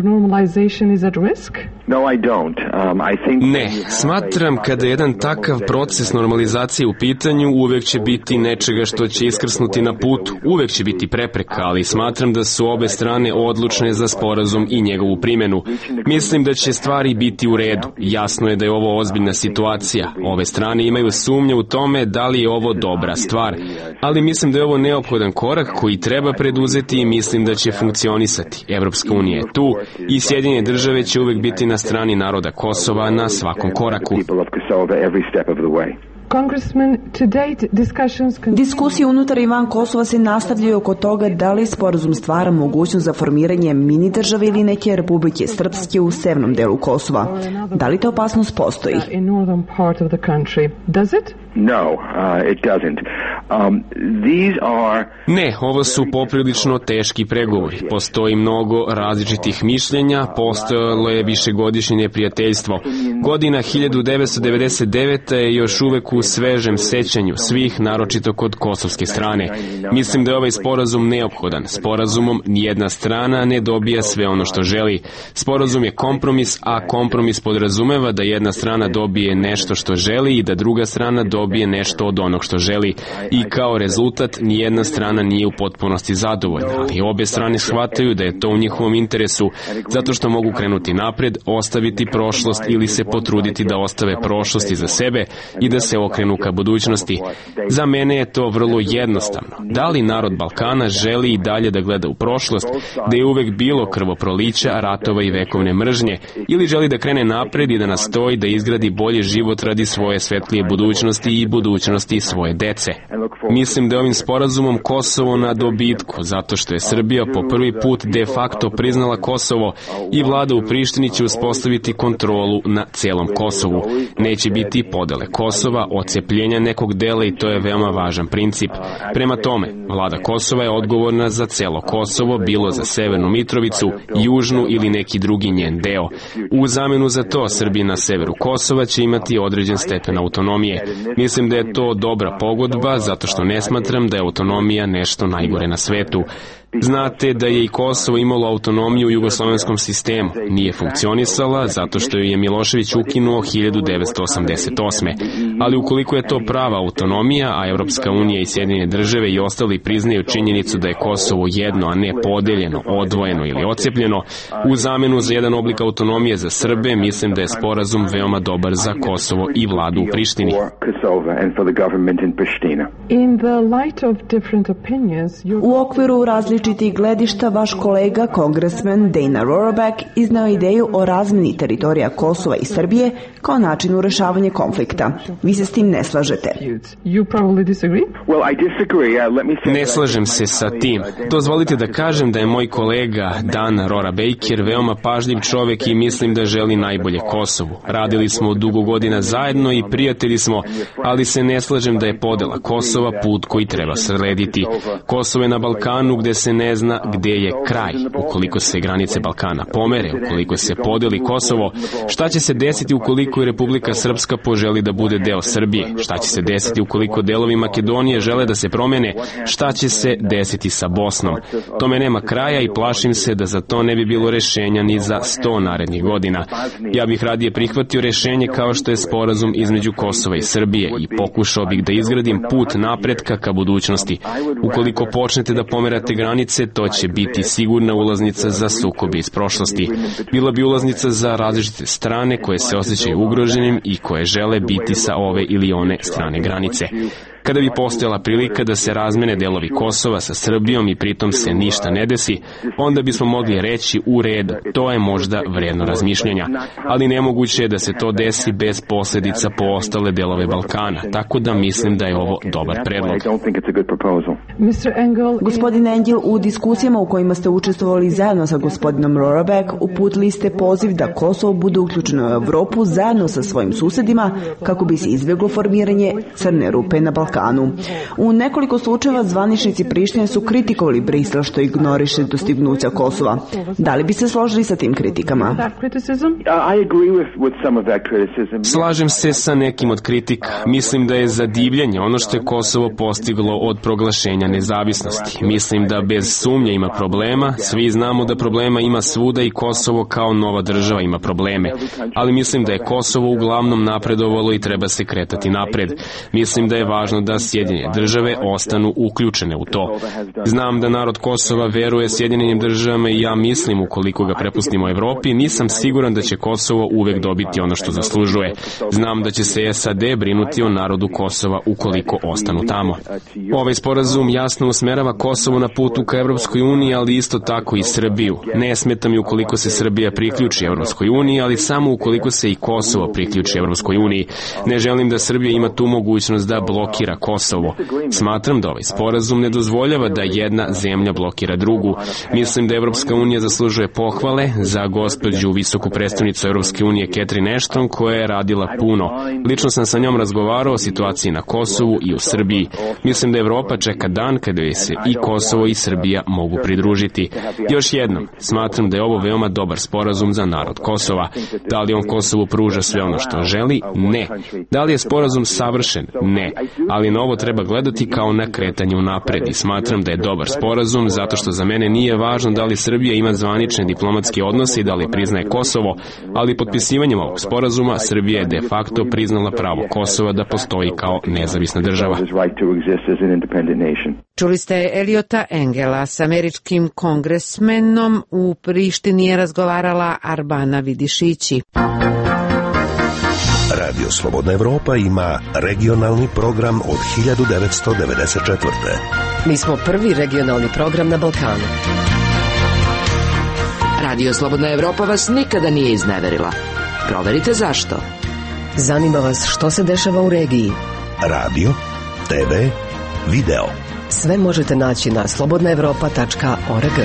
S8: Ne, smatram kada je jedan takav proces normalizacije u pitanju, uvek će biti nečega što će iskrsnuti na putu, uvek će biti prepreka, ali smatram da su obe strane odlučne za sporazum i njegovu primjenu. Mislim da će stvari biti u redu. Jasno je da je ovo ozbiljna situacija. Ove strane imaju sumnje u tome da li je ovo dobra stvar. Ali mislim da je ovo neophodan korak koji treba preduzeti i mislim da će funkcionisati. Evropska unija je tu i Sjedinjene države će uvek biti na strani naroda Kosova na svakom koraku.
S20: Diskusije unutar i van Kosova se nastavljaju oko toga da li sporazum stvara mogućnost za formiranje mini države ili neke republike Srpske u severnom delu Kosova. Da li ta opasnost postoji?
S17: No, uh, it doesn't. Um, these are...
S8: Ne, ovo su poprilično teški pregovori. Postoji mnogo različitih mišljenja, postojalo je višegodišnje neprijateljstvo. Godina hiljadu devetsto devedeset devete. je još uvek u svežem sećanju svih, naročito kod kosovske strane. Mislim da je ovaj sporazum neophodan. Sporazumom nijedna strana ne dobija sve ono što želi. Sporazum je kompromis, a kompromis podrazumeva da jedna strana dobije nešto što želi i da druga strana dobije nešto od onog što želi. I kao rezultat nijedna strana nije u potpunosti zadovoljna, ali obe strane shvataju da je to u njihovom interesu, zato što mogu krenuti napred, ostaviti prošlost ili se potruditi da ostave prošlost iza sebe i da se okrenu ka budućnosti. Za mene je to vrlo jednostavno. Da li narod Balkana želi i dalje da gleda u prošlost, gde je uvek bilo krvoprolića, ratova i vekovne mržnje, ili želi da krene napred i da nastoji da izgradi bolji život radi svoje svetlije budućnosti i budućnosti svoje dece. Mislim da je ovim sporazumom Kosovo na dobitku, zato što je Srbija po prvi put de facto priznala Kosovo i vlada u Prištini će uspostaviti kontrolu na celom Kosovu. Neće biti podele Kosova, ocepljenja nekog dela i to je veoma važan princip. Prema tome, vlada Kosova je odgovorna za celo Kosovo, bilo za Severnu Mitrovicu, Južnu ili neki drugi njen deo. U zamenu za to, Srbija na severu Kosova će imati određen stepen autonomije. Mislim da je to dobra pogodba, zato što ne smatram da je autonomija nešto najgore na svetu. Znate da je i Kosovo imalo autonomiju u jugoslovenskom sistemu. Nije funkcionisala zato što ju je Milošević ukinuo hiljadu devetsto osamdeset osme. Ali ukoliko je to prava autonomija, a Evropska unija i Sjedinjene države i ostali priznaju činjenicu da je Kosovo jedno, a ne podeljeno, odvojeno ili ocepljeno, u zamenu za jedan oblik autonomije za Srbe, mislim da je sporazum veoma dobar za Kosovo i vladu u Prištini.
S20: U okviru različitih gledišta vaš kolega, kongresmen Dana Rohraback, iznao ideju o razmeni teritorija Kosova i Srbije kao načinu rešavanja konflikta. Vi se s tim ne slažete?
S8: Ne slažem se sa tim. Dozvolite da kažem da je moj kolega Dan Rohraback veoma pažljiv čovek i mislim da želi najbolje Kosovu. Radili smo dugo godina zajedno i prijatelji smo, ali se ne slažem da je podela Kosova put koji treba slediti. Kosovo je na Balkanu gde se ne zna gde je kraj. Ukoliko se granice Balkana pomere, ukoliko se podeli Kosovo, šta će se desiti ukoliko i Republika Srpska poželi da bude deo Srbije? Šta će se desiti ukoliko delovi Makedonije žele da se promene? Šta će se desiti sa Bosnom? Tome nema kraja i plašim se da za to ne bi bilo rešenja ni za sto narednih godina. Ja bih radije prihvatio rešenje kao što je sporazum između Kosova i Srbije i pokušao bih da izgradim put napretka ka budućnosti. Ukoliko počnete da pomerate granice, to će biti sigurna ulaznica za sukobe iz prošlosti. Bila bi ulaznica za različite strane koje se osjećaju ugroženim i koje žele biti sa ove ili one strane granice. Kada bi postojala prilika da se razmene delovi Kosova sa Srbijom i pritom se ništa ne desi, onda bismo mogli reći u redu, to je možda vredno razmišljanja, ali nemoguće je da se to desi bez posledica po ostale delove Balkana, tako da mislim da je ovo dobar predlog.
S20: Gospodin Engel, u diskusijama u kojima ste učestvovali zajedno sa gospodinom Rohraback, uputili ste poziv da Kosovo bude uključeno u Evropu zajedno sa svojim susedima kako bi se izbjeglo formiranje crne rupe na Balkanu. U nekoliko slučajeva zvaničnici Prištine su kritikovali Brisel što ignoriše dostignuća Kosova. Da li bi se složili sa tim kritikama?
S8: Slažem se sa nekim od kritika. Mislim da je zadivljanje ono što je Kosovo postiglo od proglašenja nezavisnosti. Mislim da bez sumnje ima problema, svi znamo da problema ima svuda i Kosovo kao nova država ima probleme. Ali mislim da je Kosovo uglavnom napredovalo i treba se kretati napred. Mislim da je važno da Sjedinjene države ostanu uključene u to. Znam da narod Kosova veruje Sjedinjenim državama i ja mislim ukoliko ga prepustimo Evropi, nisam siguran da će Kosovo uvek dobiti ono što zaslužuje. Znam da će se S A D brinuti o narodu Kosova ukoliko ostanu tamo. Ovaj sporazum jasno usmerava Kosovo na putu ka Evropskoj uniji, ali isto tako i Srbiju. Ne smeta mi ukoliko se Srbija priključi Evropskoj uniji, ali samo ukoliko se i Kosovo priključi Evropskoj uniji. Ne želim da Srbija ima tu mogućnost da blokira Kosovo. Smatram da ovaj sporazum ne dozvoljava da jedna zemlja blokira drugu. Mislim da Evropska unija zaslužuje pohvale za gospođu visoku predstavnicu Evropske unije Catherine Ashton koja je radila puno. Lično sam sa njom razgovarao o situaciji na Kosovu i u Srbiji. Mislim da Evropa čeka dan kada se i Kosovo i Srbija mogu pridružiti. Još jednom, smatram da je ovo veoma dobar sporazum za narod Kosova. Da li on Kosovu pruža sve ono što želi? Ne. Da li je sporazum savršen? Ne. Ali na ovo treba gledati kao na kretanju napred i smatram da je dobar sporazum zato što za mene nije važno da li Srbija ima zvanične diplomatske odnose i da li priznaje Kosovo, ali potpisivanjem ovog sporazuma Srbija je de facto priznala pravo Kosova da postoji kao nezavisna država.
S1: Čuli ste Eliota Engela s američkim kongresmenom. U Prištini je razgovarala Arbana Vidišići.
S4: Radio Slobodna Evropa ima regionalni program od hiljadu devetsto devedeset četvrte.
S5: Mi smo prvi regionalni program na Balkanu.
S6: Radio Slobodna Evropa vas nikada nije izneverila. Proverite zašto.
S5: Zanima vas što se dešava u regiji.
S4: Radio, te ve, video.
S5: Sve možete naći na slobodna evropa tačka org.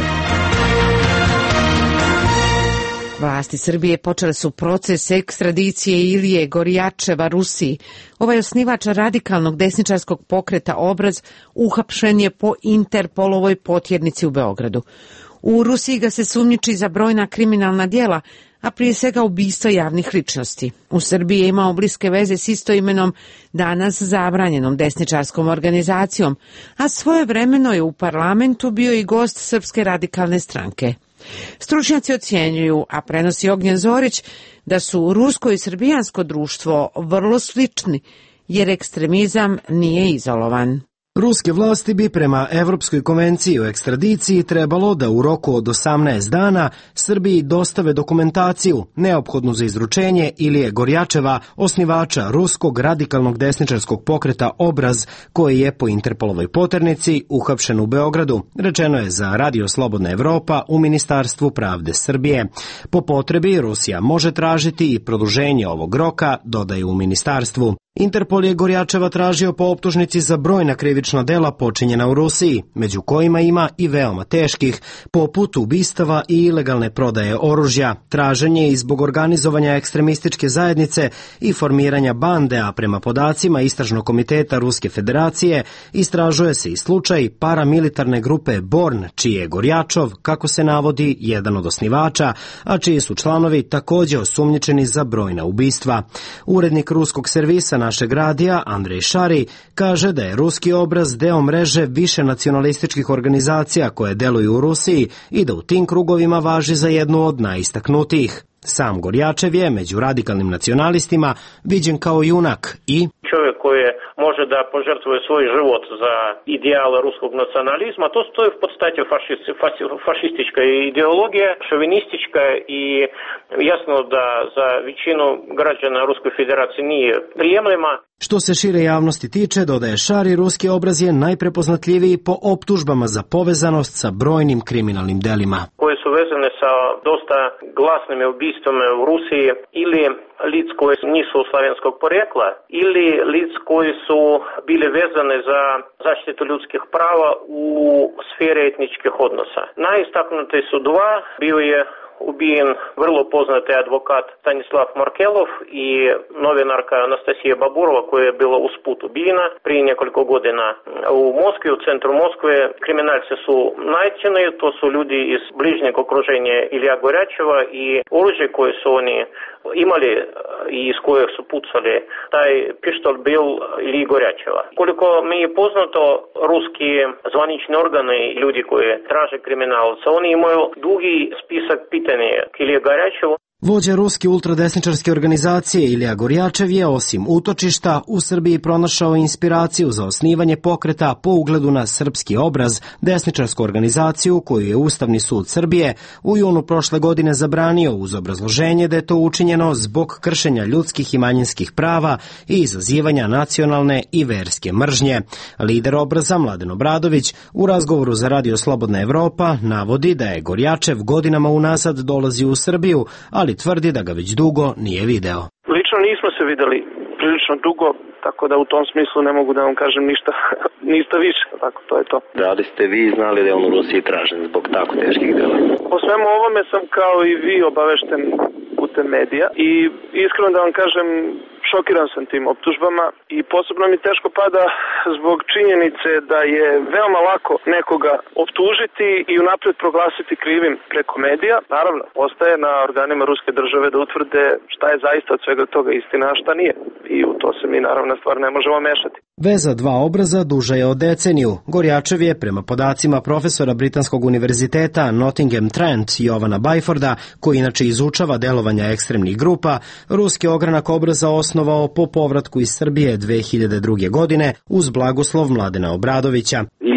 S1: Vlasti Srbije počele su proces ekstradicije Ilije Gorjačeva Rusiji. Ovaj osnivač radikalnog desničarskog pokreta Obraz uhapšen je po Interpolovoj potjernici u Beogradu. U Rusiji ga se sumnjiči za brojna kriminalna djela, a prije svega ubistva javnih ličnosti. U Srbiji je imao bliske veze s istoimenom danas zabranjenom desničarskom organizacijom, a svojevremeno je u parlamentu bio i gost Srpske radikalne stranke. Stručnjaci ocjenjuju, a prenosi Ognjen Zorić, da su rusko i srbijansko društvo vrlo slični, jer ekstremizam nije izolovan.
S2: Ruske vlasti bi prema Evropskoj konvenciji o ekstradiciji trebalo da u roku od osamnaest dana Srbiji dostave dokumentaciju neophodnu za izručenje Ilije Gorjačeva, osnivača ruskog radikalnog desničarskog pokreta Obraz, koji je po Interpolovoj poternici uhapšen u Beogradu, rečeno je za Radio Slobodna Evropa u Ministarstvu pravde Srbije. Po potrebi Rusija može tražiti i produženje ovog roka, dodaju u ministarstvu. Interpol je Gorjačeva tražio po optužnici za brojna krivična dela počinjena u Rusiji, među kojima ima i veoma teških, poput ubistava i ilegalne prodaje oružja, traženje i zbog organizovanja ekstremističke zajednice i formiranja bande, a prema podacima Istražnog komiteta Ruske federacije istražuje se i slučaj paramilitarne grupe Born, čiji je Gorjačov, kako se navodi, jedan od osnivača, a čiji su članovi također osumnjičeni za brojna ubistva. Urednik ruskog servisa našeg radija, Andrej Šari, kaže da je ruski Obraz deo mreže više nacionalističkih organizacija koje deluju u Rusiji i da u tim krugovima važi za jednu od najistaknutijih. Sam Gorjačev je među radikalnim nacionalistima viđen kao junak i
S3: čovjek koji može da požrtvuje svoj život za ideale ruskog nacionalizma, to stoji v podstati fašistička ideologija, šovinistička i jasno da za većinu građana Ruske federacije nije prijemljiva.
S2: Što se šire javnosti tiče, dodaje Šari, ruski Obraz je najprepoznatljiviji po optužbama za povezanost sa brojnim kriminalnim delima.
S3: Koje su vezane sa dosta glasnim ubistvama u Rusiji ili lic koji nisu slavenskog porekla ili lic koji su bili vezane za zaštitu ljudskih prava u sferi etničkih odnosa. Najistaknuti su dva, bio je ubijen vrlo poznati advokat Stanislav Markelov i novinarka Anastasija Baburova, koja je bila usput ubijena prije nekoliko godina u Moskvi, u centru Moskve. Kriminalci su najčeni, to su ljudi iz bližnjeg okruženja Ilija Gorjačeva i oružje koje su oni imali i iz kojeg su pucali, taj pištolj bil Iliji Gorjačeva. Koliko mi je poznato, ruski zvanični organi i ljudi koji traže kriminalca, oni imaju dugi spisak pitanja k Iliji Gorjačevu.
S2: Vođa ruske ultradesničarske organizacije Ilija Gorjačev je osim utočišta u Srbiji pronašao inspiraciju za osnivanje pokreta po ugledu na Srpski Obraz, desničarsku organizaciju koju je Ustavni sud Srbije u junu prošle godine zabranio uz obrazloženje da je to učinjeno zbog kršenja ljudskih i manjinskih prava i izazivanja nacionalne i verske mržnje. Lider Obraza Mladen Obradović u razgovoru za Radio Slobodna Evropa navodi da je Gorjačev godinama unazad dolazi u Srbiju, ali tvrdi da ga već dugo nije video.
S3: Lično nismo se videli prilično dugo, tako da u tom smislu ne mogu da vam kažem ništa, ništa više, tako to je to.
S21: Da li ste vi znali da je on u Rusiji tražen zbog tako teških dela?
S3: Po svemu ovome sam kao i vi obavešten putem medija i iskreno da vam kažem, šokiran sam tim optužbama i posebno mi teško pada zbog činjenice da je veoma lako nekoga optužiti i unapred proglasiti krivim preko medija. Naravno, ostaje na organima ruske države da utvrde šta je zaista od svega toga istina, a šta nije. I u to se mi naravno stvar ne možemo mešati.
S2: Veza dva Obraza duža je od deceniju. Gorjačev je, prema podacima profesora Britanskog univerziteta Nottingham Trent Jovana Bajforda, koji inače izučava delovanja ekstremnih grupa, ruski ogranak Obraza osnovao po povratku iz Srbije dve hiljade druge godine uz blagoslov Mladena Obradovića.
S21: Ilija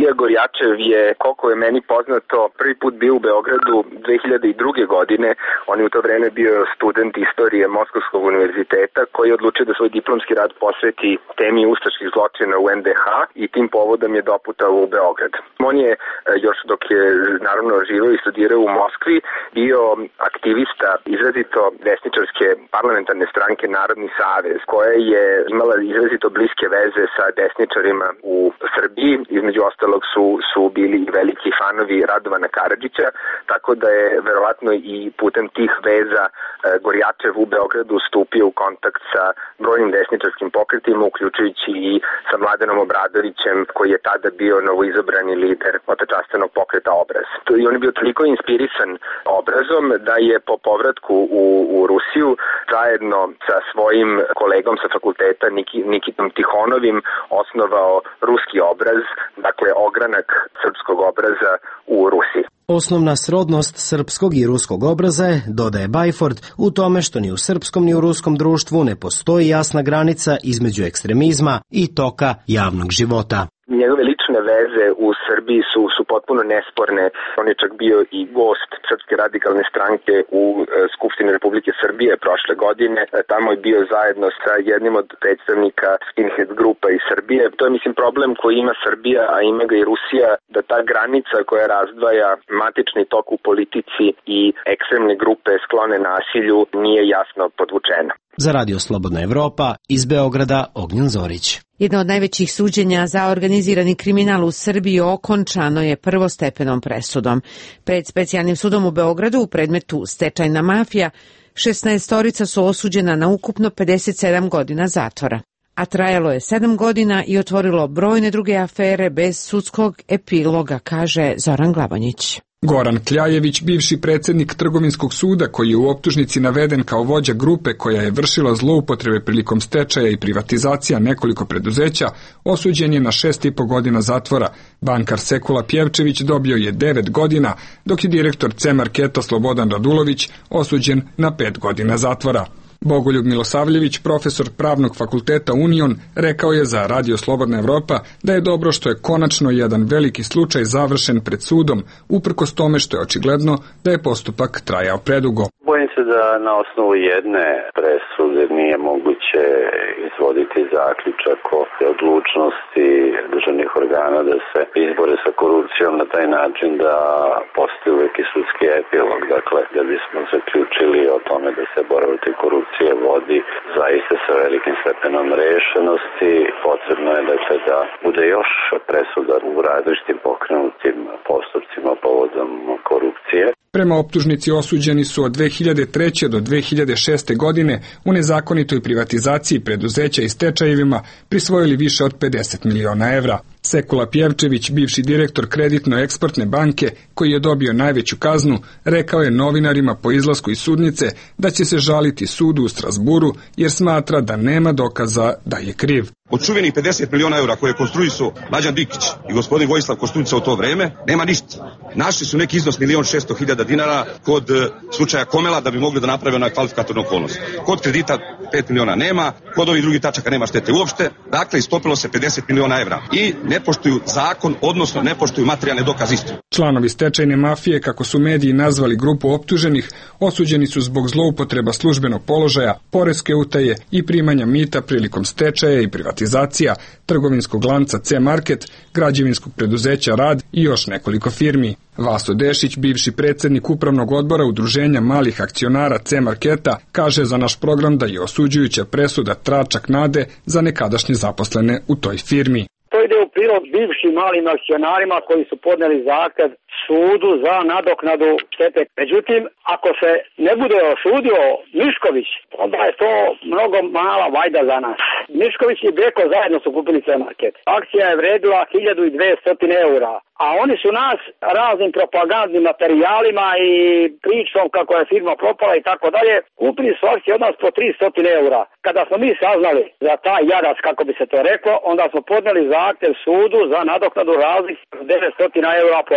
S17: Ilija Gorjačev je, koliko je meni poznato, prvi put bio u Beogradu dve hiljade druge. godine. On je u to vreme bio student istorije Moskovskog univerziteta koji je odlučio da svoj diplomski rad posveti temi ustaških zločina u en de ha i tim povodom je doputao u Beograd. On je još dok je naravno živeo i studirao u Moskvi bio aktivista izrazito desničarske parlamentarne stranke Narodni savez koja je imala izrazito bliske veze sa desničarima u Srbiji. Između ostalog su, su bili i veliki fanovi Radovana Karadžića, tako da je verovatno i putem tih veza Gorjačev u Beogradu stupio u kontakt sa brojnim desničarskim pokretima, uključujući i sa Mladenom Obradovićem, koji je tada bio novoizabrani lider otečastvenog pokreta Obraz. I on je bio toliko inspirisan Obrazom da je po povratku u, u Rusiju zajedno sa svojim kolegom sa fakulteta Niki, Nikitom Tihonovim osnovao Ruski Obraz, dakle ogranak srpskog obraza u Rusiji.
S2: Osnovna srodnost srpskog i ruskog obraza je, dodaje Bajford, u tome što ni u srpskom ni u ruskom društvu ne postoji jasna granica između ekstremizma i toka javnog života.
S17: Njegove lične veze u Srbiji su, su potpuno nesporne. On je čak bio i gost Srpske radikalne stranke u e, Skupštini Republike Srbije prošle godine. E, tamo je bio zajedno sa jednim od predstavnika skinhead grupa iz Srbije. To je, mislim, problem koji ima Srbija, a ima ga i Rusija, da ta granica koja razdvaja matični tok u politici i ekstremne grupe sklone nasilju nije jasno podvučena.
S2: Za Radio Slobodna Evropa, iz Beograda, Ognjen Zorić.
S1: Jedno od najvećih suđenja za organizirani kriminal u Srbiji okončano je prvostepenom presudom. Pred specijalnim sudom u Beogradu u predmetu Stečajna mafija šesnaestorica su osuđena na ukupno pedeset sedam godina zatvora. A trajalo je sedam godina i otvorilo brojne druge afere bez sudskog epiloga, kaže Zoran Glavonjić.
S7: Goran Kljajević, bivši predsjednik Trgovinskog suda koji je u optužnici naveden kao vođa grupe koja je vršila zloupotrebe prilikom stečaja i privatizacija nekoliko preduzeća, osuđen je na šest i po godina zatvora. Bankar Sekula Pjevčević dobio je devet godina, dok je direktor C-Marketa Slobodan Radulović osuđen na pet godina zatvora. Bogoljub Milosavljević, profesor Pravnog fakulteta Union, rekao je za Radio Slobodna Evropa da je dobro što je konačno jedan veliki slučaj završen pred sudom, uprkos tome što je očigledno da je postupak trajao predugo.
S9: Bojim se da na osnovu jedne presude nije moguće izvoditi zaključak o odlučnosti državnih organa da se izbore sa korupcijom na taj način da postoji uvek i sudski epilog. Dakle, da bismo zaključili o tome da se borba protiv korupcije vodi zaista sa velikim stepenom rešenosti, potrebno je dakle, da bude još presuda u različitim pokrenutim postupcima povodom korupcije.
S7: Prema optužnici osuđeni su od dve hiljade treće do dve hiljade šeste godine u nezakonitoj privatizaciji preduzeća i stečajevima prisvojili više od pedeset miliona evra. Sekula Pjevčević, bivši direktor Kreditno-eksportne banke, koji je dobio najveću kaznu, rekao je novinarima po izlasku iz sudnice da će se žaliti sudu u Strasburu jer smatra da nema dokaza da je kriv.
S10: Od čuvenih pedeset miliona evra koje je konstruisao Mlađan Dikić i gospodin Vojislav Koštunica u to vreme, nema ništa. Našli su neki iznos milion šesto hiljada dinara kod uh, slučaja Komela da bi mogli da naprave onaj kvalifikatornu okolnost. Kod kredita pet miliona nema, kod ovih drugih tačaka nema štete uopšte, dakle istopilo se pedeset miliona evra i ne poštuju zakon, odnosno ne poštuju materijalne dokaze isto.
S7: Članovi stečajne mafije, kako su mediji nazvali grupu optuženih, osuđeni su zbog zloupotreba službenog položaja, poreske utaje i primanja mita prilikom stečaja i privatizacija, trgovinskog lanca C-Market, građevinskog preduzeća Rad i još nekoliko firmi. Vaso Dešić, bivši predsjednik upravnog odbora Udruženja malih akcionara C-Marketa, kaže za naš program da je osuđujuća presuda tračak nade za nekadašnje zaposlene u toj firmi.
S19: To ide u prilog bivšim malim akcionarima koji su podneli zahtev sudu za nadoknadu štete. Međutim, ako se ne bude osudio Mišković, onda je to mnogo mala vajda za nas. Mišković i Beko zajedno su kupili C-Market. Akcija je vredila hiljadu dvesta eura. A oni su nas raznim propagandnim materijalima i pričom kako je firma propala i tako dalje, kupili su akcije od nas po tristo eura. Kada smo mi saznali za taj jarac, kako bi se to reklo, onda smo podneli zahtev sudu za nadoknadu razlik devetsto eura po akciji.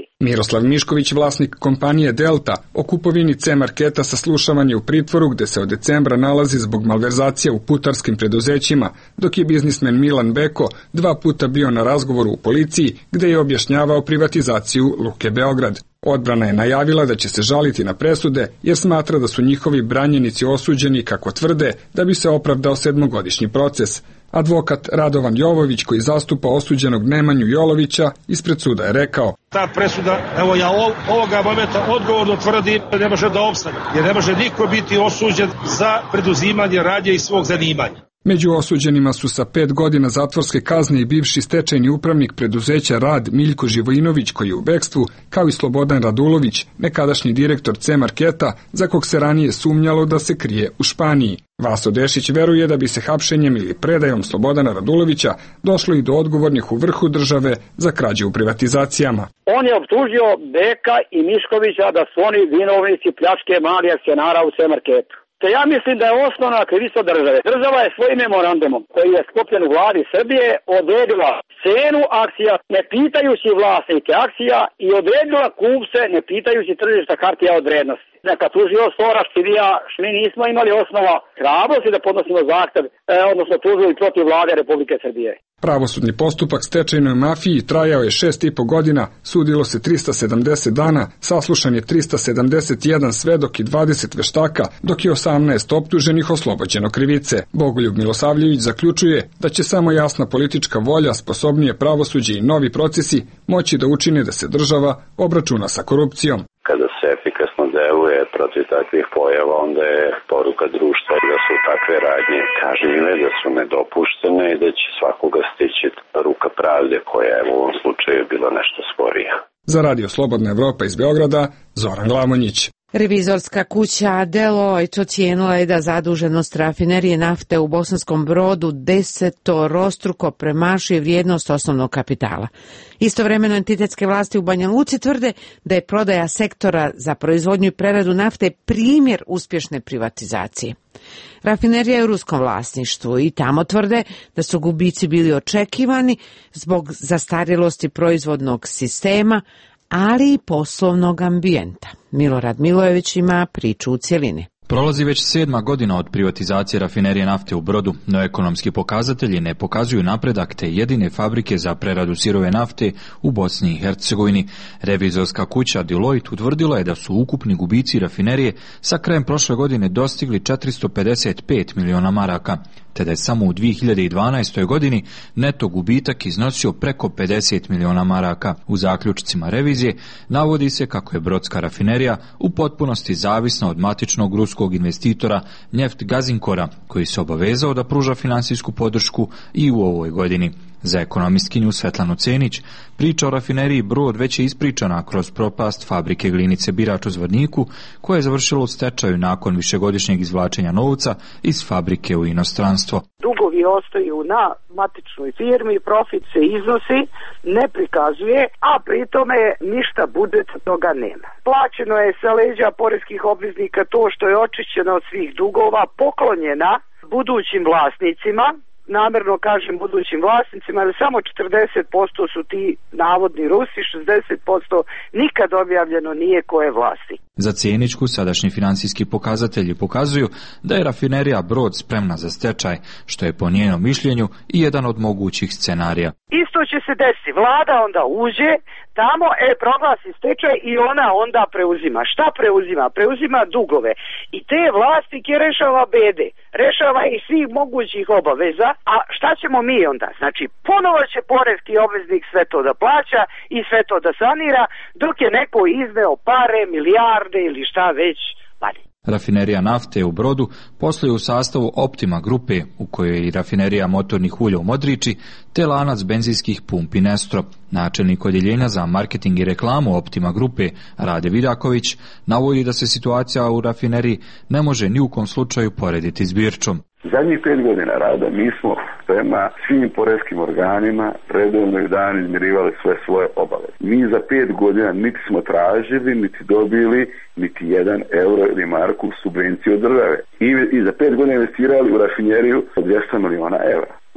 S7: Miroslav Mišković, vlasnik kompanije Delta, o kupovini C Marketa saslušavan je u pritvoru gde se od decembra nalazi zbog malverzacija u putarskim preduzećima, dok je biznismen Milan Beko dva puta bio na razgovoru u policiji gde je objašnjavao privatizaciju Luke Beograd. Odbrana je najavila da će se žaliti na presude jer smatra da su njihovi branjenici osuđeni, kako tvrde, da bi se opravdao sedmogodišnji proces. Advokat Radovan Jovović, koji zastupa osuđenog Nemanju Jolovića, ispred suda je rekao:
S11: Ta presuda, evo ja ovoga momenta odgovorno tvrdim da ne može da opstane, jer ne može niko biti osuđen za preduzimanje radnje iz svog zanimanja.
S7: Među osuđenima su sa pet godina zatvorske kazne i bivši stečajni upravnik preduzeća Rad Miljko Živojinović, koji je u bekstvu, kao i Slobodan Radulović, nekadašnji direktor C Marketa, za kog se ranije sumnjalo da se krije u Španiji. Vaso Dešić veruje da bi se hapšenjem ili predajom Slobodana Radulovića došlo i do odgovornih u vrhu države za krađe u privatizacijama.
S19: On je optužio Beka i Miškovića da su oni vinovnici pljačke malih akcionara u C Marketu. Te ja mislim da je osnovna krivica države. Država je svojim memorandumom, koji je sklopljen u vladi Srbije, odredila cenu akcija, ne pitajući vlasnike akcija, i odredila kupce, ne pitajući tržišta hartija od vrednosti. Neka tužiostvo raštivija, mi nismo imali osnova hrabrosti da podnosimo zahtev, e, odnosno tužili protiv vlade Republike Srbije.
S7: Pravosudni postupak stečajnoj mafiji trajao je šest i po godina, sudilo se trista sedamdeset dana, saslušan je trista sedamdeset jedan svedok i dvadeset veštaka, dok je osamnaest optuženih oslobođeno krivice. Bogoljub Milosavljević zaključuje da će samo jasna politička volja, sposobnije pravosuđe i novi procesi moći da učine da se država obračuna sa korupcijom.
S9: Kada se efikasno deluje protiv takvih pojava, onda je poruka društva da su takve radnje kažnjive, da su nedopuštene i da će svakoga stići ruka pravde, koja je u ovom slučaju bila nešto sporija.
S7: Za Radio Slobodna Evropa iz Beograda, Zoran Glamonjić.
S1: Revizorska kuća Deloitte ocijenila je da zaduženost rafinerije nafte u Bosanskom Brodu desetorostruko premašuje vrijednost osnovnog kapitala. Istovremeno entitetske vlasti u Banja Luci tvrde da je prodaja sektora za proizvodnju i preradu nafte primjer uspješne privatizacije. Rafinerija je u ruskom vlasništvu i tamo tvrde da su gubici bili očekivani zbog zastarjelosti proizvodnog sistema, ali i poslovnog ambijenta. Milorad Milojević ima priču u cjelini.
S14: Prolazi već sedma godina od privatizacije rafinerije nafte u Brodu, no ekonomski pokazatelji ne pokazuju napredak te jedine fabrike za preradu sirove nafte u Bosni i Hercegovini. Revizorska kuća Deloitte utvrdila je da su ukupni gubici rafinerije sa krajem prošle godine dostigli četiristo pedeset pet miliona maraka, te da je samo u dvije hiljade dvanaestoj. godini neto gubitak iznosio preko pedeset miliona maraka. U zaključcima revizije navodi se kako je brodska rafinerija u potpunosti zavisna od matičnog ruskog investitora Neft Gazinkora, koji se obavezao da pruža finansijsku podršku i u ovoj godini. Za ekonomistkinju Svetlanu Cenić, priča o rafineriji Brod već je ispričana kroz propast fabrike glinice Birač u Zvorniku, koja je završila u stečaju nakon višegodišnjeg izvlačenja novca iz fabrike u inostranstvo.
S18: Dugovi ostaju na matičnoj firmi, profit se iznosi, ne prikazuje, a pritome ništa budžet toga nema. Plaćeno je sa leđa poreskih obveznika to što je očišćeno od svih dugova, poklonjena budućim vlasnicima, namerno kažem budućim vlasnicima, ali samo četrdeset posto su ti navodni Rusi, šezdeset posto nikad objavljeno nije ko je vlasnik.
S14: Za Ceničku sadašnji finansijski pokazatelji pokazuju da je rafinerija Brod spremna za stečaj, što je po njenom mišljenju i jedan od mogućih scenarija.
S18: Isto će se desiti, vlada onda uđe tamo, e, proglasi stečaj i ona onda preuzima. Šta preuzima? Preuzima dugove. I te vlasnike rešava bede, rešava ih svih mogućih obaveza, a šta ćemo mi onda? Znači, ponovo će poreski obveznik sve to da plaća i sve to da sanira, dok je neko izneo pare, milijarde ili šta već vadi.
S14: Rafinerija nafte u Brodu posluje u sastavu Optima grupe, u kojoj je i rafinerija motornih ulja u Modriči, te lanac benzinskih pumpi Nestro. Načelnik odjeljenja za marketing i reklamu Optima grupe, Rade Vidaković, navodi da se situacija u rafineriji ne može ni u kom slučaju porediti s Birčom.
S15: Zadnjih pet godina rada mi smo prema svim poreskim organima redovno i dan izmirivali sve svoje obaveze. Mi za pet godina niti smo tražili, niti dobili niti jedan euro ili marku subvenciju od države. I, i za pet godina investirali u rafineriju od dvjesto miliona evra. U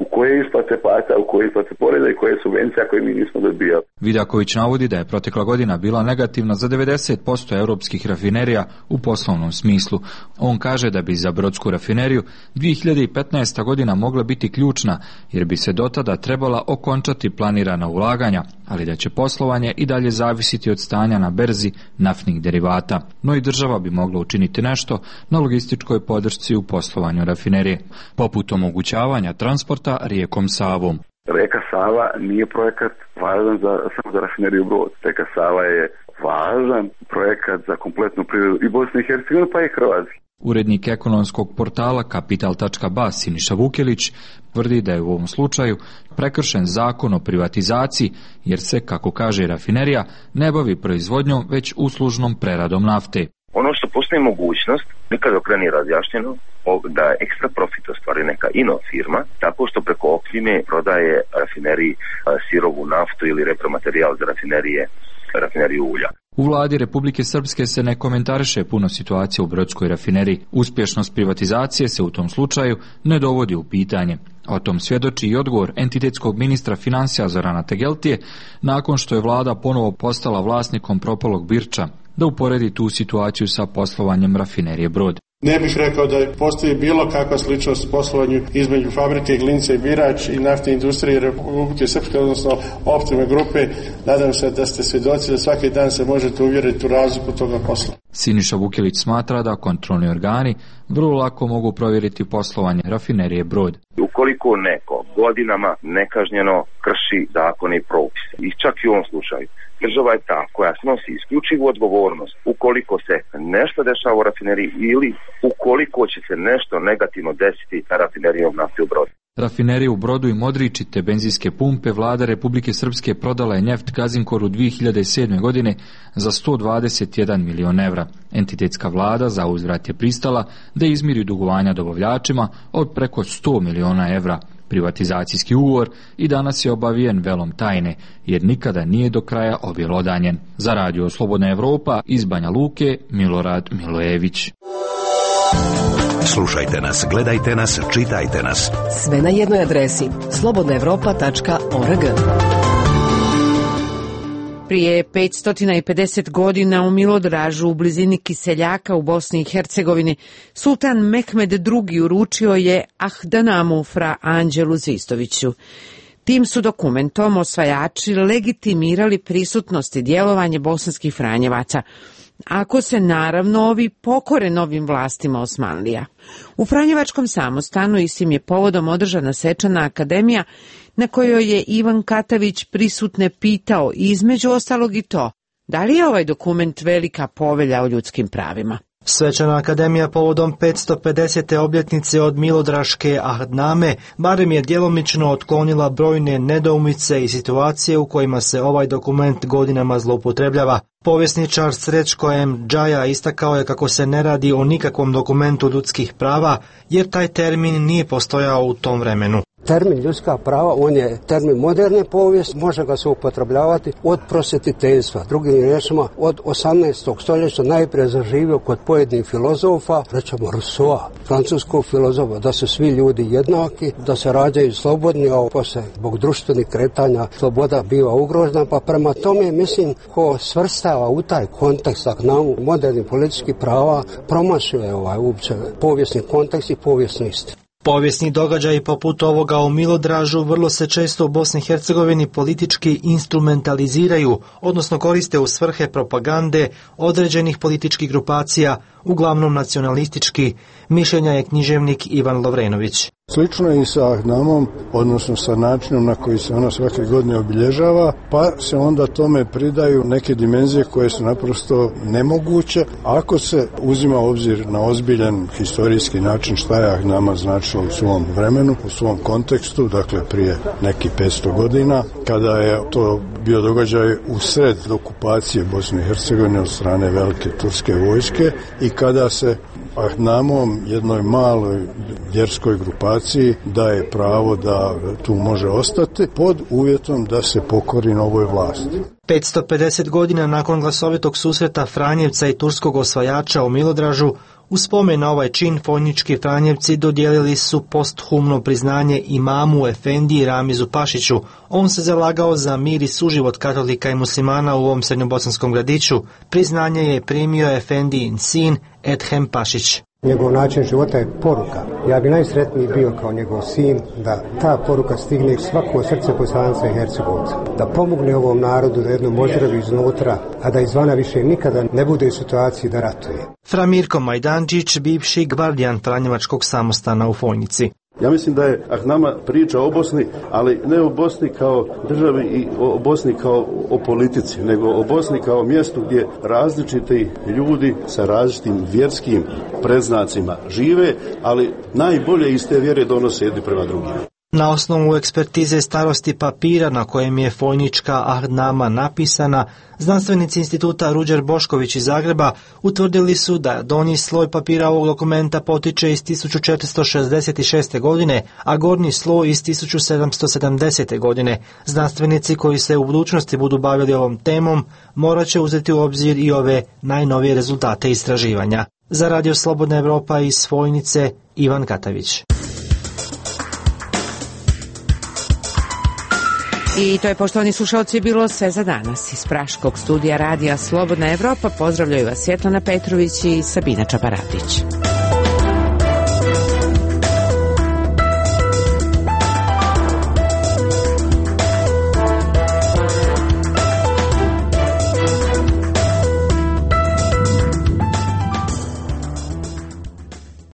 S15: koje isplate plata, u koje isplate poreza i koje subvencija koje mi nismo dobijali.
S14: Vidaković navodi da je protekla godina bila negativna za devedeset posto europskih rafinerija u poslovnom smislu. On kaže da bi za brodsku rafineriju dvije hiljade petnaesta godina mogla biti ključna, jer bi se dotada trebala okončati planirana ulaganja, ali da će poslovanje i dalje zavisiti od stanja na berzi naftnih derivata. No i država bi mogla učiniti nešto na logističkoj podršci u poslovanju rafinerije, poput omogućavanja transporta rijekom Savom.
S15: Rijeka Sava nije projekat važan za, samo za rafineriju Brod. Rijeka Sava je važan projekat za kompletnu privredu i Bosne i Hercegovine pa i Hrvatske.
S14: Urednik ekonomskog portala Kapital tačka ba Siniša Vukelić tvrdi da je u ovom slučaju prekršen zakon o privatizaciji, jer se, kako kaže rafinerija, ne bavi proizvodnjom već uslužnom preradom nafte.
S13: Ono što postoji mogućnost, nikad okreni razjašnjeno, da ekstra profit ostvari neka ino firma, tako što preko Oklime prodaje rafineriji sirovu naftu ili repromaterijal za rafinerije, rafineriju ulja.
S14: U vladi Republike Srpske se ne komentariše puno situacija u brodskoj rafineriji. Uspješnost privatizacije se u tom slučaju ne dovodi u pitanje. O tom svjedoči i odgovor entitetskog ministra financija Zorana Tegeltije nakon što je vlada ponovo postala vlasnikom propalog Birča, da uporedi tu situaciju sa poslovanjem rafinerije Brod.
S22: Ne bih rekao da postoji bilo kakva sličnost u poslovanju između fabrike Glinca i Birač i naftne industrije Republike Srpske, odnosno Optima grupe. Nadam se da ste svjedoci da svaki dan se možete uvjeriti u razliku toga posla.
S14: Siniša Vukelić smatra da kontrolni organi vrlo lako mogu provjeriti poslovanje rafinerije Brod.
S13: Ukoliko neko godinama nekažnjeno krši zakone i propise, i čak i u ovom slučaju, država je ta koja snosi isključivu odgovornost ukoliko se nešto dešava u rafineriji ili ukoliko će se nešto negativno desiti sa rafinerijom nafte u Brodu.
S14: Rafineriju u Brodu i Modriči te benzinske pumpe vlada Republike Srpske prodala je Njeft Gazinkoru dvije hiljade sedme. godine za sto dvadeset jedan milion evra. Entitetska vlada za uzvrat je pristala da izmiri dugovanja dobavljačima od preko sto miliona evra. Privatizacijski ugovor i danas je obavijen velom tajne, jer nikada nije do kraja objelodanjen. Za Radio Slobodna Evropa iz Banja Luke, Milorad Milojević.
S4: Slušajte nas, gledajte nas, čitajte nas.
S5: Sve na jednoj adresi slobodna evropa tačka org.
S1: Prije petsto pedeset godina u Milodražu u blizini Kiseljaka u Bosni i Hercegovini sultan Mehmed drugi. uručio je Ahdanamu fra Anđelu Zvistoviću. Tim su dokumentom osvajači legitimirali prisutnost i djelovanje bosanskih Franjevaca, ako se naravno ovi pokore novim vlastima Osmanlija. U Franjevačkom samostanu istim je povodom održana svečana akademija na kojoj je Ivan Katavić prisutne pitao između ostalog i to, da li je ovaj dokument velika povelja o ljudskim pravima.
S2: Svečana akademija povodom petsto pedesete obljetnice od Milodraške Ahdname barem je djelomično otklonila brojne nedoumice i situacije u kojima se ovaj dokument godinama zloupotrebljava. Povjesničar Srećko M. Džaja istakao je kako se ne radi o nikakvom dokumentu ljudskih prava, jer taj termin nije postojao u tom vremenu.
S23: Termin ljudska prava, on je termin moderne povijesti, može ga se upotrebljavati od prosjetiteljstva. Drugim riječima, od osamnaestog stoljeća najprije zaživio kod pojedinih filozofa, rećemo Rousseau, francuskog filozofa, da su svi ljudi jednaki, da se rađaju slobodni, a poslije zbog društvenih kretanja sloboda biva ugrožena, pa prema tome mislim ko svrstava u taj kontekst Ahdnamu modernih političkih prava promašuje ovaj uopće povijesni kontekst i povijesnu istinu.
S2: Povijesni događaji poput ovoga u Milodražu vrlo se često u Bosni i Hercegovini politički instrumentaliziraju, odnosno koriste u svrhe propagande određenih političkih grupacija, uglavnom nacionalistički, mišljenja je književnik Ivan Lovrenović.
S24: Slično je i sa Ahdnamom, odnosno sa načinom na koji se ona svake godine obilježava, pa se onda tome pridaju neke dimenzije koje su naprosto nemoguće. Ako se uzima obzir na ozbiljan historijski način šta je Ahdnama značilo u svom vremenu, u svom kontekstu, dakle prije nekih petsto godina, kada je to bio događaj u sred okupacije Bosne i Hercegovine od strane velike turske vojske i kada se Ahdnamom, jednoj maloj vjerskoj grupaciji, daje pravo da tu može ostati pod uvjetom da se pokori novoj vlasti.
S2: petsto pedeset godina nakon glasovitog susreta Franjevca i turskog osvajača u Milodražu,
S8: U spomen na ovaj čin Fojnički Franjevci dodijelili su posthumno priznanje imamu Efendiji Ramizu Pašiću. On se zalagao za mir i suživot katolika i muslimana u ovom srednjobosanskom gradiću. Priznanje je primio Efendijin sin Edhem Pašić.
S23: Njegov način života je poruka. Ja bi najsretniji bio kao njegov sin da ta poruka stigne svako srce Bosanca i Hercegovca. Da pomogne ovom narodu da jednom ozdravi iznutra, a da izvana više nikada ne bude u situaciji da ratuje.
S8: Fra Mirko Majdančić, bivši gvardijan Franjevačkog samostana u Fojnici.
S12: Ja mislim da je Ahnama priča o Bosni, ali ne o Bosni kao državi i o Bosni kao o politici, nego o Bosni kao mjestu gdje različiti ljudi sa različitim vjerskim predznacima žive, ali najbolje iz te vjere donose jedni prema drugima.
S8: Na osnovu ekspertize starosti papira na kojem je Fojnička Ahnama napisana, znanstvenici instituta Ruđer Bošković iz Zagreba utvrdili su da donji sloj papira ovog dokumenta potiče iz tisuću četiristo šezdeset šeste. godine, a gornji sloj iz tisuću sedamsto sedamdesete. godine. Znanstvenici koji se u budućnosti budu bavili ovom temom morat će uzeti u obzir i ove najnovije rezultate istraživanja. Za Radio Slobodna Evropa iz Fojnice, Ivan Katavić.
S1: I to je, poštovani slušalci, bilo sve za danas. Iz Praškog studija Radija Slobodna Evropa pozdravljaju vas Svjetlana Petrović i Sabina Čaparatić.